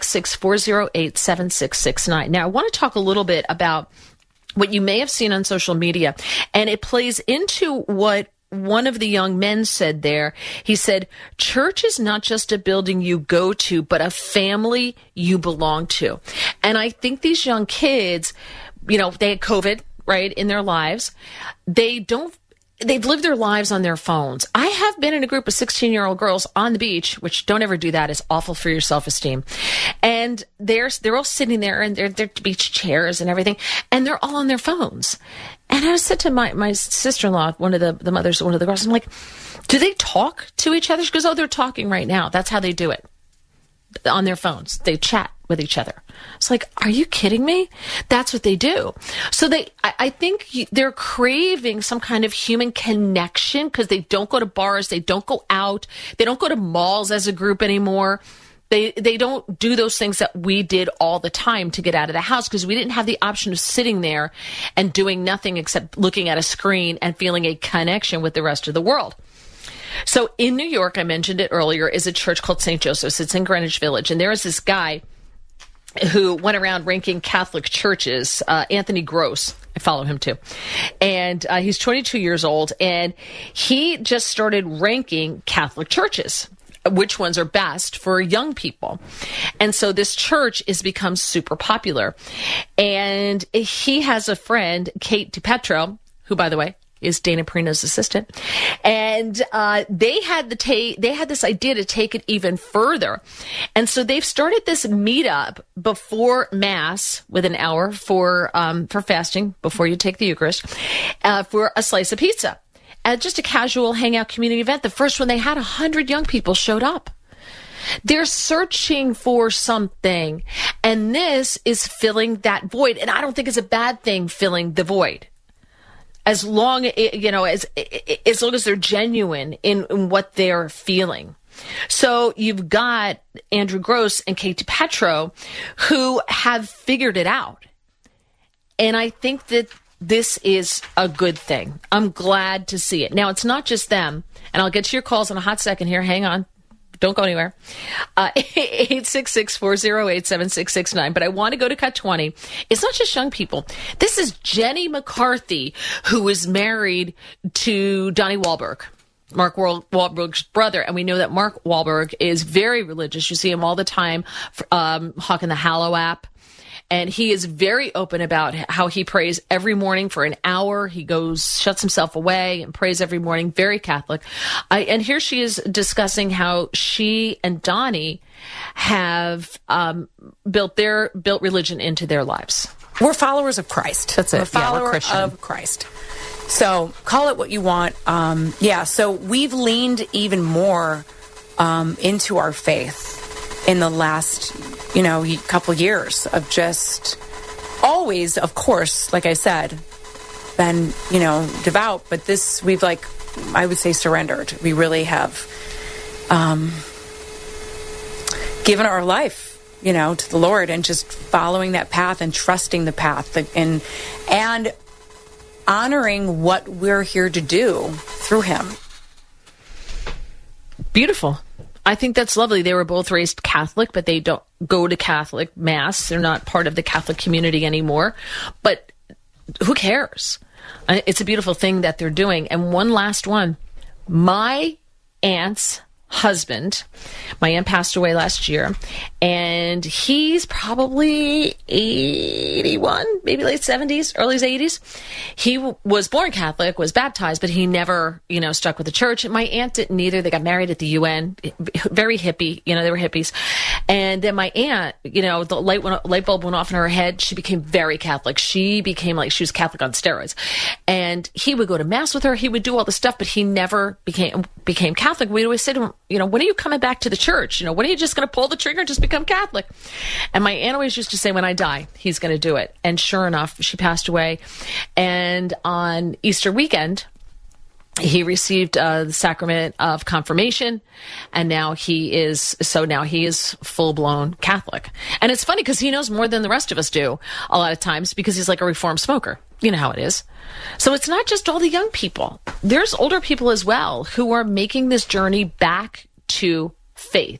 [SPEAKER 2] 866-408-7669. Now, I want to talk a little bit about what you may have seen on social media, and it plays into what one of the young men said there. He said, church is not just a building you go to, but a family you belong to. And I think these young kids, they had COVID, right, in their lives. They've lived their lives on their phones. I have been in a group of 16-year-old girls on the beach, which don't ever do that. It's awful for your self-esteem. And they're all sitting there in their beach chairs and everything, and they're all on their phones. And I said to my sister-in-law, one of the mothers, one of the girls, I'm like, do they talk to each other? She goes, oh, they're talking right now. That's how they do it. On their phones. They chat with each other. It's like, are you kidding me? That's what they do. So I think they're craving some kind of human connection because they don't go to bars. They don't go out. They don't go to malls as a group anymore. They don't do those things that we did all the time to get out of the house because we didn't have the option of sitting there and doing nothing except looking at a screen and feeling a connection with the rest of the world. So in New York, I mentioned it earlier, is a church called St. Joseph's. It's in Greenwich Village. And there is this guy who went around ranking Catholic churches, Anthony Gross. I follow him too. And he's 22 years old. And he just started ranking Catholic churches, which ones are best for young people. And so this church has become super popular. And he has a friend, Kate DiPietro, who, by the way, is Dana Perino's assistant. And they had this idea to take it even further. And so they've started this meetup before Mass with an hour for fasting, before you take the Eucharist, for a slice of pizza. Just a casual hangout community event. The first one they had, 100 young people showed up. They're searching for something, and this is filling that void. And I don't think it's a bad thing, filling the void, as long as they're genuine in what they're feeling. So you've got Andrew Gross and Kate DiPietro who have figured it out, and I think that this is a good thing. I'm glad to see it. Now, it's not just them, and I'll get to your calls in a hot second here. Hang on. Don't go anywhere. 866-408-7669. But I want to go to Cut 20. It's not just young people. This is Jenny McCarthy, who is married to Donnie Wahlberg, Mark Wahlberg's brother. And we know that Mark Wahlberg is very religious. You see him all the time hawking the Hallow app. And he is very open about how he prays every morning for an hour. He shuts himself away and prays every morning. Very Catholic. And here she is discussing how she and Donnie have built religion into their lives.
[SPEAKER 3] We're followers of Christ.
[SPEAKER 2] That's it.
[SPEAKER 3] We're followers of Christ. So call it what you want. So we've leaned even more into our faith in the last couple years of just always, of course, like I said, been, devout, but this, we've I would say surrendered. We really have given our life, to the Lord and just following that path and trusting the path and honoring what we're here to do through Him.
[SPEAKER 2] Beautiful. I think that's lovely. They were both raised Catholic, but they don't go to Catholic Mass. They're not part of the Catholic community anymore. But who cares? It's a beautiful thing that they're doing. And one last one. My aunt's husband. My aunt passed away last year, and he's probably 81, maybe late 70s, early 80s. He was born Catholic, was baptized, but he never, stuck with the church. And my aunt didn't either. They got married at the UN, very hippie, they were hippies. And then my aunt, the light bulb went off in her head. She became very Catholic. She became like she was Catholic on steroids. And he would go to mass with her. He would do all the stuff, but he never became Catholic. We'd always say to him, when are you coming back to the church? When are you just going to pull the trigger and just become Catholic? And my aunt always used to say, when I die, he's going to do it. And sure enough, she passed away. And on Easter weekend, he received the sacrament of confirmation, and now he is full-blown Catholic. And it's funny because he knows more than the rest of us do a lot of times because he's like a reformed smoker. You know how it is. So it's not just all the young people. There's older people as well who are making this journey back to faith.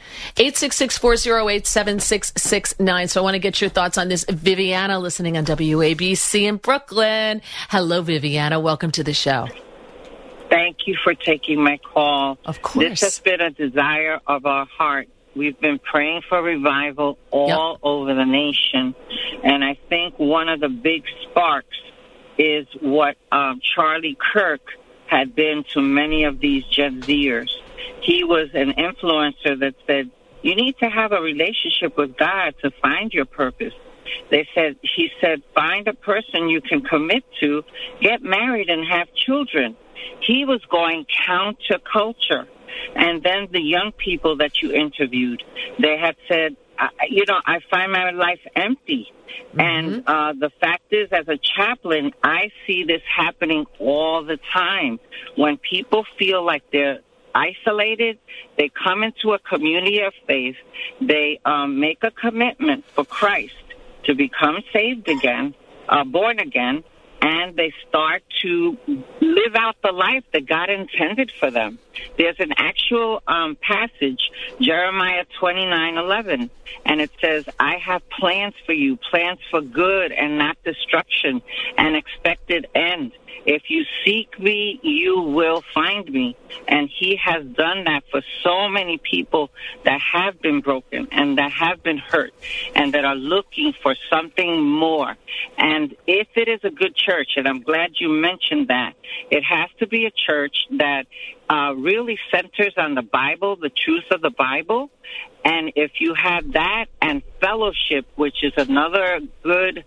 [SPEAKER 2] 866-408-7669. So I want to get your thoughts on this. Viviana listening on WABC in Brooklyn. Hello, Viviana. Welcome to the show.
[SPEAKER 5] Thank you for taking my call.
[SPEAKER 2] Of course.
[SPEAKER 5] This has been a desire of our heart. We've been praying for revival all over the nation. And I think one of the big sparks is what Charlie Kirk had been to many of these Gen Zers. He was an influencer that said, you need to have a relationship with God to find your purpose. He said, find a person you can commit to, get married and have children. He was going counterculture. And then the young people that you interviewed, they had said, I find my life empty. Mm-hmm. And the fact is, as a chaplain, I see this happening all the time. When people feel like they're isolated, they come into a community of faith, they make a commitment for Christ to become saved again, born again, and they start to live out the life that God intended for them. There's an actual passage, Jeremiah 29:11, and it says, I have plans for you, plans for good and not destruction, an expected end. If you seek me, you will find me. And he has done that for so many people that have been broken and that have been hurt and that are looking for something more. And if it is a good church, and I'm glad you mentioned that, it has to be a church that really centers on the Bible, the truth of the Bible. And if you have that and fellowship, which is another good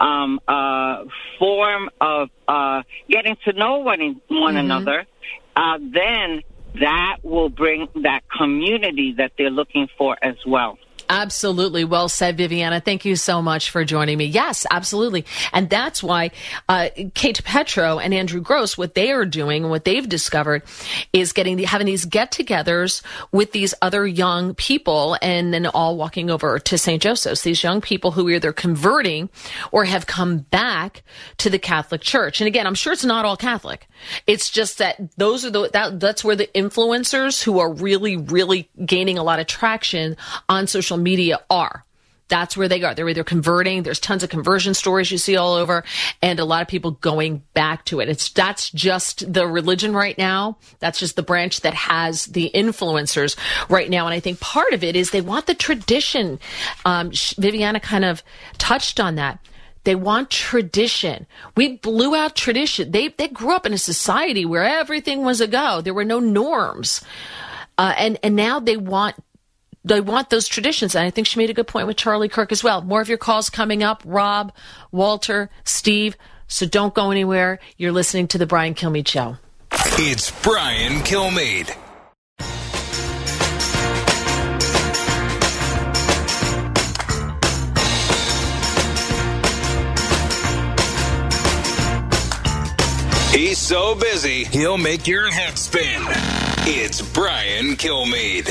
[SPEAKER 5] form of getting to know one another, then that will bring that community that they're looking for as well.
[SPEAKER 2] Absolutely. Well said, Viviana. Thank you so much for joining me. Yes, absolutely. And that's why Kate Petro and Andrew Gross, what they are doing, what they've discovered is having these get-togethers with these other young people and then all walking over to St. Joseph's, these young people who are either converting or have come back to the Catholic Church. And again, I'm sure it's not all Catholic. It's just that that's where the influencers who are really, really gaining a lot of traction on social media are. That's where they are. They're either converting. There's tons of conversion stories you see all over, and a lot of people going back to it. That's just the religion right now. That's just the branch that has the influencers right now. And I think part of it is they want the tradition. Viviana kind of touched on that. They want tradition. We blew out tradition. They grew up in a society where everything was a go. There were no norms. And now they want those traditions. And I think she made a good point with Charlie Kirk as well. More of your calls coming up. Rob, Walter, Steve. So don't go anywhere. You're listening to The Brian Kilmeade Show.
[SPEAKER 1] It's Brian Kilmeade. He's so busy, he'll make your head spin. It's Brian Kilmeade.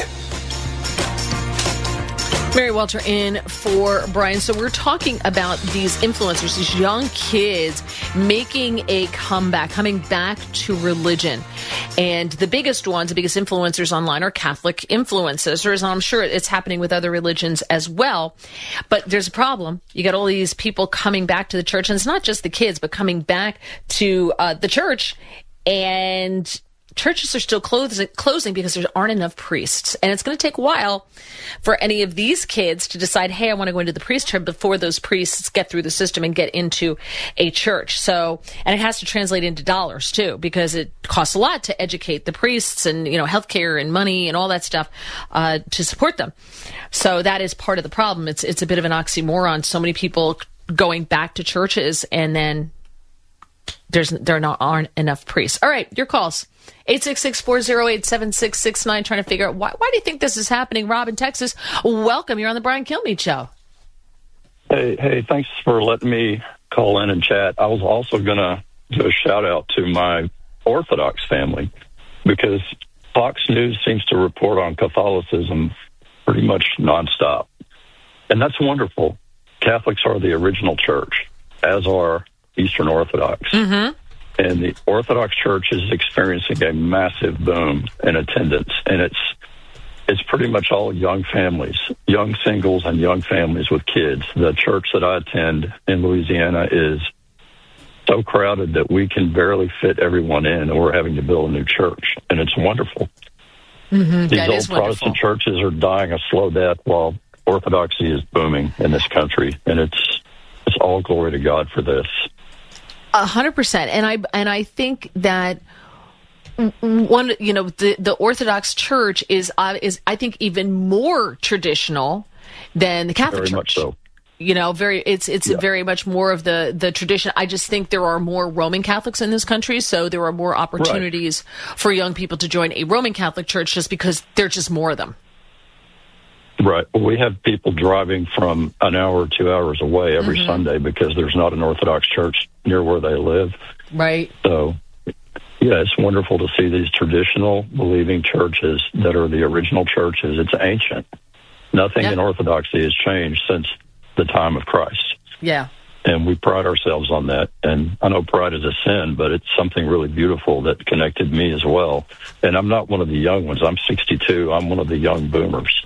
[SPEAKER 2] Mary Walter in for Brian. So we're talking about these influencers, these young kids making a comeback, coming back to religion. And the biggest influencers online are Catholic influencers. And I'm sure it's happening with other religions as well. But there's a problem. You got all these people coming back to the church. And it's not just the kids, but coming back to the church and churches are still closing because there aren't enough priests. And it's going to take a while for any of these kids to decide, hey, I want to go into the priesthood before those priests get through the system and get into a church. So, and it has to translate into dollars too, because it costs a lot to educate the priests and, healthcare and money and all that stuff, to support them. So that is part of the problem. It's a bit of an oxymoron. So many people going back to churches and then aren't enough priests. All right, your calls. 866-408-7669, trying to figure out why do you think this is happening? Rob in Texas, welcome. You're on the Brian Kilmeade Show.
[SPEAKER 6] Hey, thanks for letting me call in and chat. I was also going to do a shout out to my Orthodox family because Fox News seems to report on Catholicism pretty much nonstop. And that's wonderful. Catholics are the original church, as are Eastern Orthodox. Mm-hmm. And the Orthodox Church is experiencing a massive boom in attendance. And it's pretty much all young families, young singles and young families with kids. The church that I attend in Louisiana is so crowded that we can barely fit everyone in, and we're having to build a new church. And it's wonderful.
[SPEAKER 2] Mm-hmm.
[SPEAKER 6] These old Protestant churches are dying a slow death while Orthodoxy is booming in this country. And it's all glory to God for this.
[SPEAKER 2] 100%. And I think that the Orthodox Church is I think even more traditional than the Catholic Church.
[SPEAKER 6] Very much so.
[SPEAKER 2] It's very much more of the tradition. I just think there are more Roman Catholics in this country, so there are more opportunities for young people to join a Roman Catholic church just because there's just more of them.
[SPEAKER 6] Right. Well, we have people driving from an hour or 2 hours away every Sunday because there's not an Orthodox church near where they live.
[SPEAKER 2] Right.
[SPEAKER 6] So, yeah, it's wonderful to see these traditional believing churches that are the original churches. It's ancient. Nothing in Orthodoxy has changed since the time of Christ.
[SPEAKER 2] Yeah.
[SPEAKER 6] And we pride ourselves on that. And I know pride is a sin, but it's something really beautiful that connected me as well. And I'm not one of the young ones. I'm 62. I'm one of the young boomers.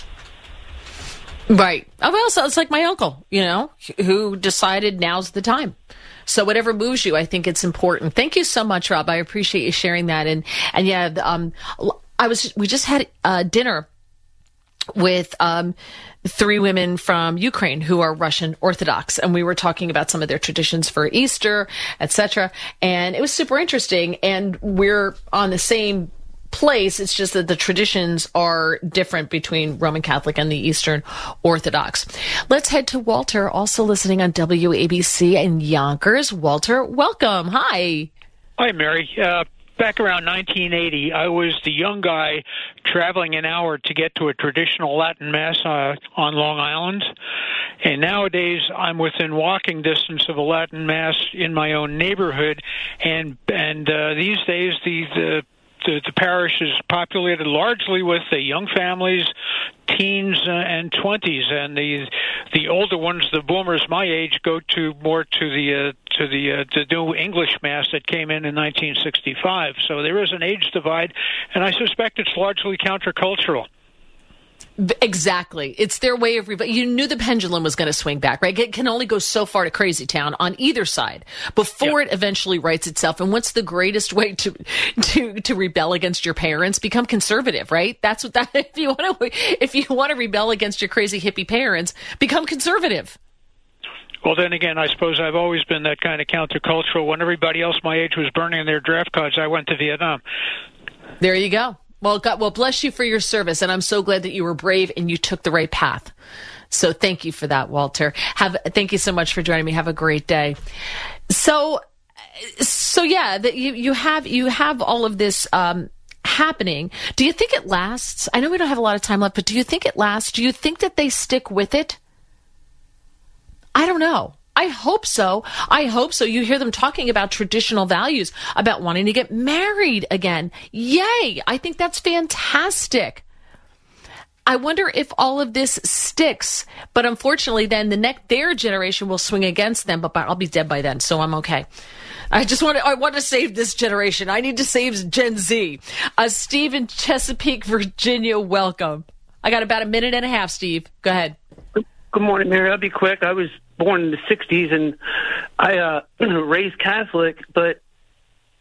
[SPEAKER 2] Right. Well, so it's like my uncle, who decided now's the time. So whatever moves you, I think it's important. Thank you so much, Rob. I appreciate you sharing that. And yeah, we just had dinner with 3 women from Ukraine who are Russian Orthodox, and we were talking about some of their traditions for Easter, etc. And it was super interesting. And we're on the same place. It's just that the traditions are different between Roman Catholic and the Eastern Orthodox. Let's head to Walter, also listening on WABC in Yonkers. Walter, welcome. Hi.
[SPEAKER 7] Hi, Mary. Back around 1980, I was the young guy traveling an hour to get to a traditional Latin Mass on Long Island. And nowadays, I'm within walking distance of a Latin Mass in my own neighborhood. And these days, the parish is populated largely with the young families, teens and 20s, and the older ones, the boomers my age, go to the new English Mass that came in 1965. So there is an age divide, and I suspect it's largely countercultural.
[SPEAKER 2] Exactly. It's their way of you knew the pendulum was going to swing back, right? It can only go so far to crazy town on either side before it eventually rights itself. And what's the greatest way to rebel against your parents? Become conservative, right? That's what if you want to rebel against your crazy hippie parents, become conservative.
[SPEAKER 7] Well, then again, I suppose I've always been that kind of countercultural. When everybody else my age was burning their draft cards, I went to Vietnam.
[SPEAKER 2] There you go. Well, God, bless you for your service, and I'm so glad that you were brave and you took the right path. So thank you for that, Walter. Thank you so much for joining me. Have a great day. So yeah, that you have all of this happening. Do you think it lasts? I know we don't have a lot of time left, but do you think it lasts? Do you think that they stick with it? I don't know. I hope so. You hear them talking about traditional values, about wanting to get married again. Yay! I think that's fantastic. I wonder if all of this sticks, but unfortunately then their generation will swing against them, but I'll be dead by then, so I'm okay. I want to save this generation. I need to save Gen Z. Steve in Chesapeake, Virginia, welcome. I got about a minute and a half, Steve. Go ahead.
[SPEAKER 8] Good morning, Mary. I'll be quick. I was born in the 60s, and I raised Catholic, but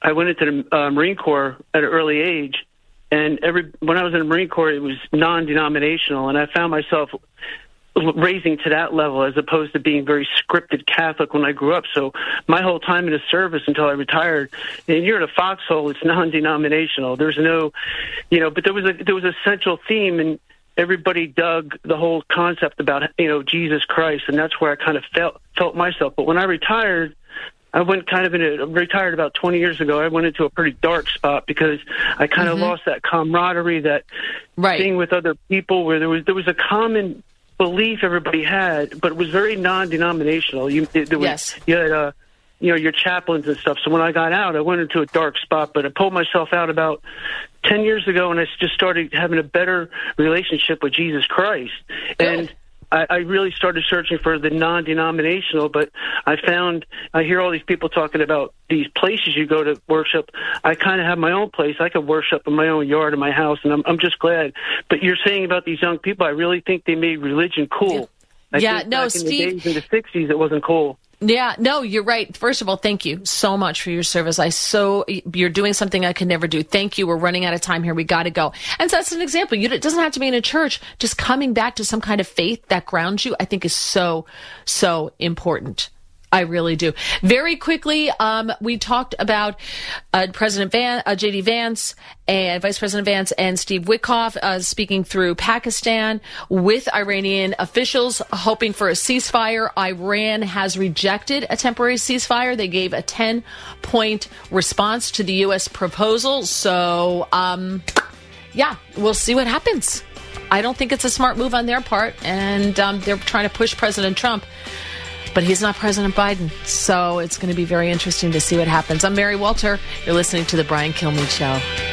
[SPEAKER 8] I went into the Marine Corps at an early age, and when I was in the Marine Corps, it was non-denominational, and I found myself raising to that level as opposed to being very scripted Catholic when I grew up. So my whole time in the service until I retired, and you're in a foxhole, it's non-denominational. There's no, but there was a central theme, and everybody dug the whole concept about, Jesus Christ, and that's where I kind of felt myself. But when I retired, I went retired about 20 years ago. I went into a pretty dark spot because I kind of lost that camaraderie, that thing with other people where there was a common belief everybody had, but it was very non-denominational. You had your chaplains and stuff. So when I got out, I went into a dark spot, but I pulled myself out about 10 years ago, and I just started having a better relationship with Jesus Christ. Good. And I really started searching for the non-denominational, but I hear all these people talking about these places you go to worship. I kind of have my own place. I could worship in my own yard in my house, and I'm just glad. But you're saying about these young people, I really think they made religion cool.
[SPEAKER 2] Yeah,
[SPEAKER 8] Steve, in the 60s, it wasn't cool.
[SPEAKER 2] Yeah, no, you're right. First of all, thank you so much for your service. You're doing something I could never do. Thank you. We're running out of time here. We got to go. And so that's an example. It doesn't have to be in a church. Just coming back to some kind of faith that grounds you, I think is so, so important. I really do. Very quickly, we talked about President J.D. Vance and Vice President Vance and Steve Witkoff speaking through Pakistan with Iranian officials hoping for a ceasefire. Iran has rejected a temporary ceasefire. They gave a 10-point response to the U.S. proposal. So, we'll see what happens. I don't think it's a smart move on their part, and they're trying to push President Trump. But he's not President Biden, so it's going to be very interesting to see what happens. I'm Mary Walter. You're listening to The Brian Kilmeade Show.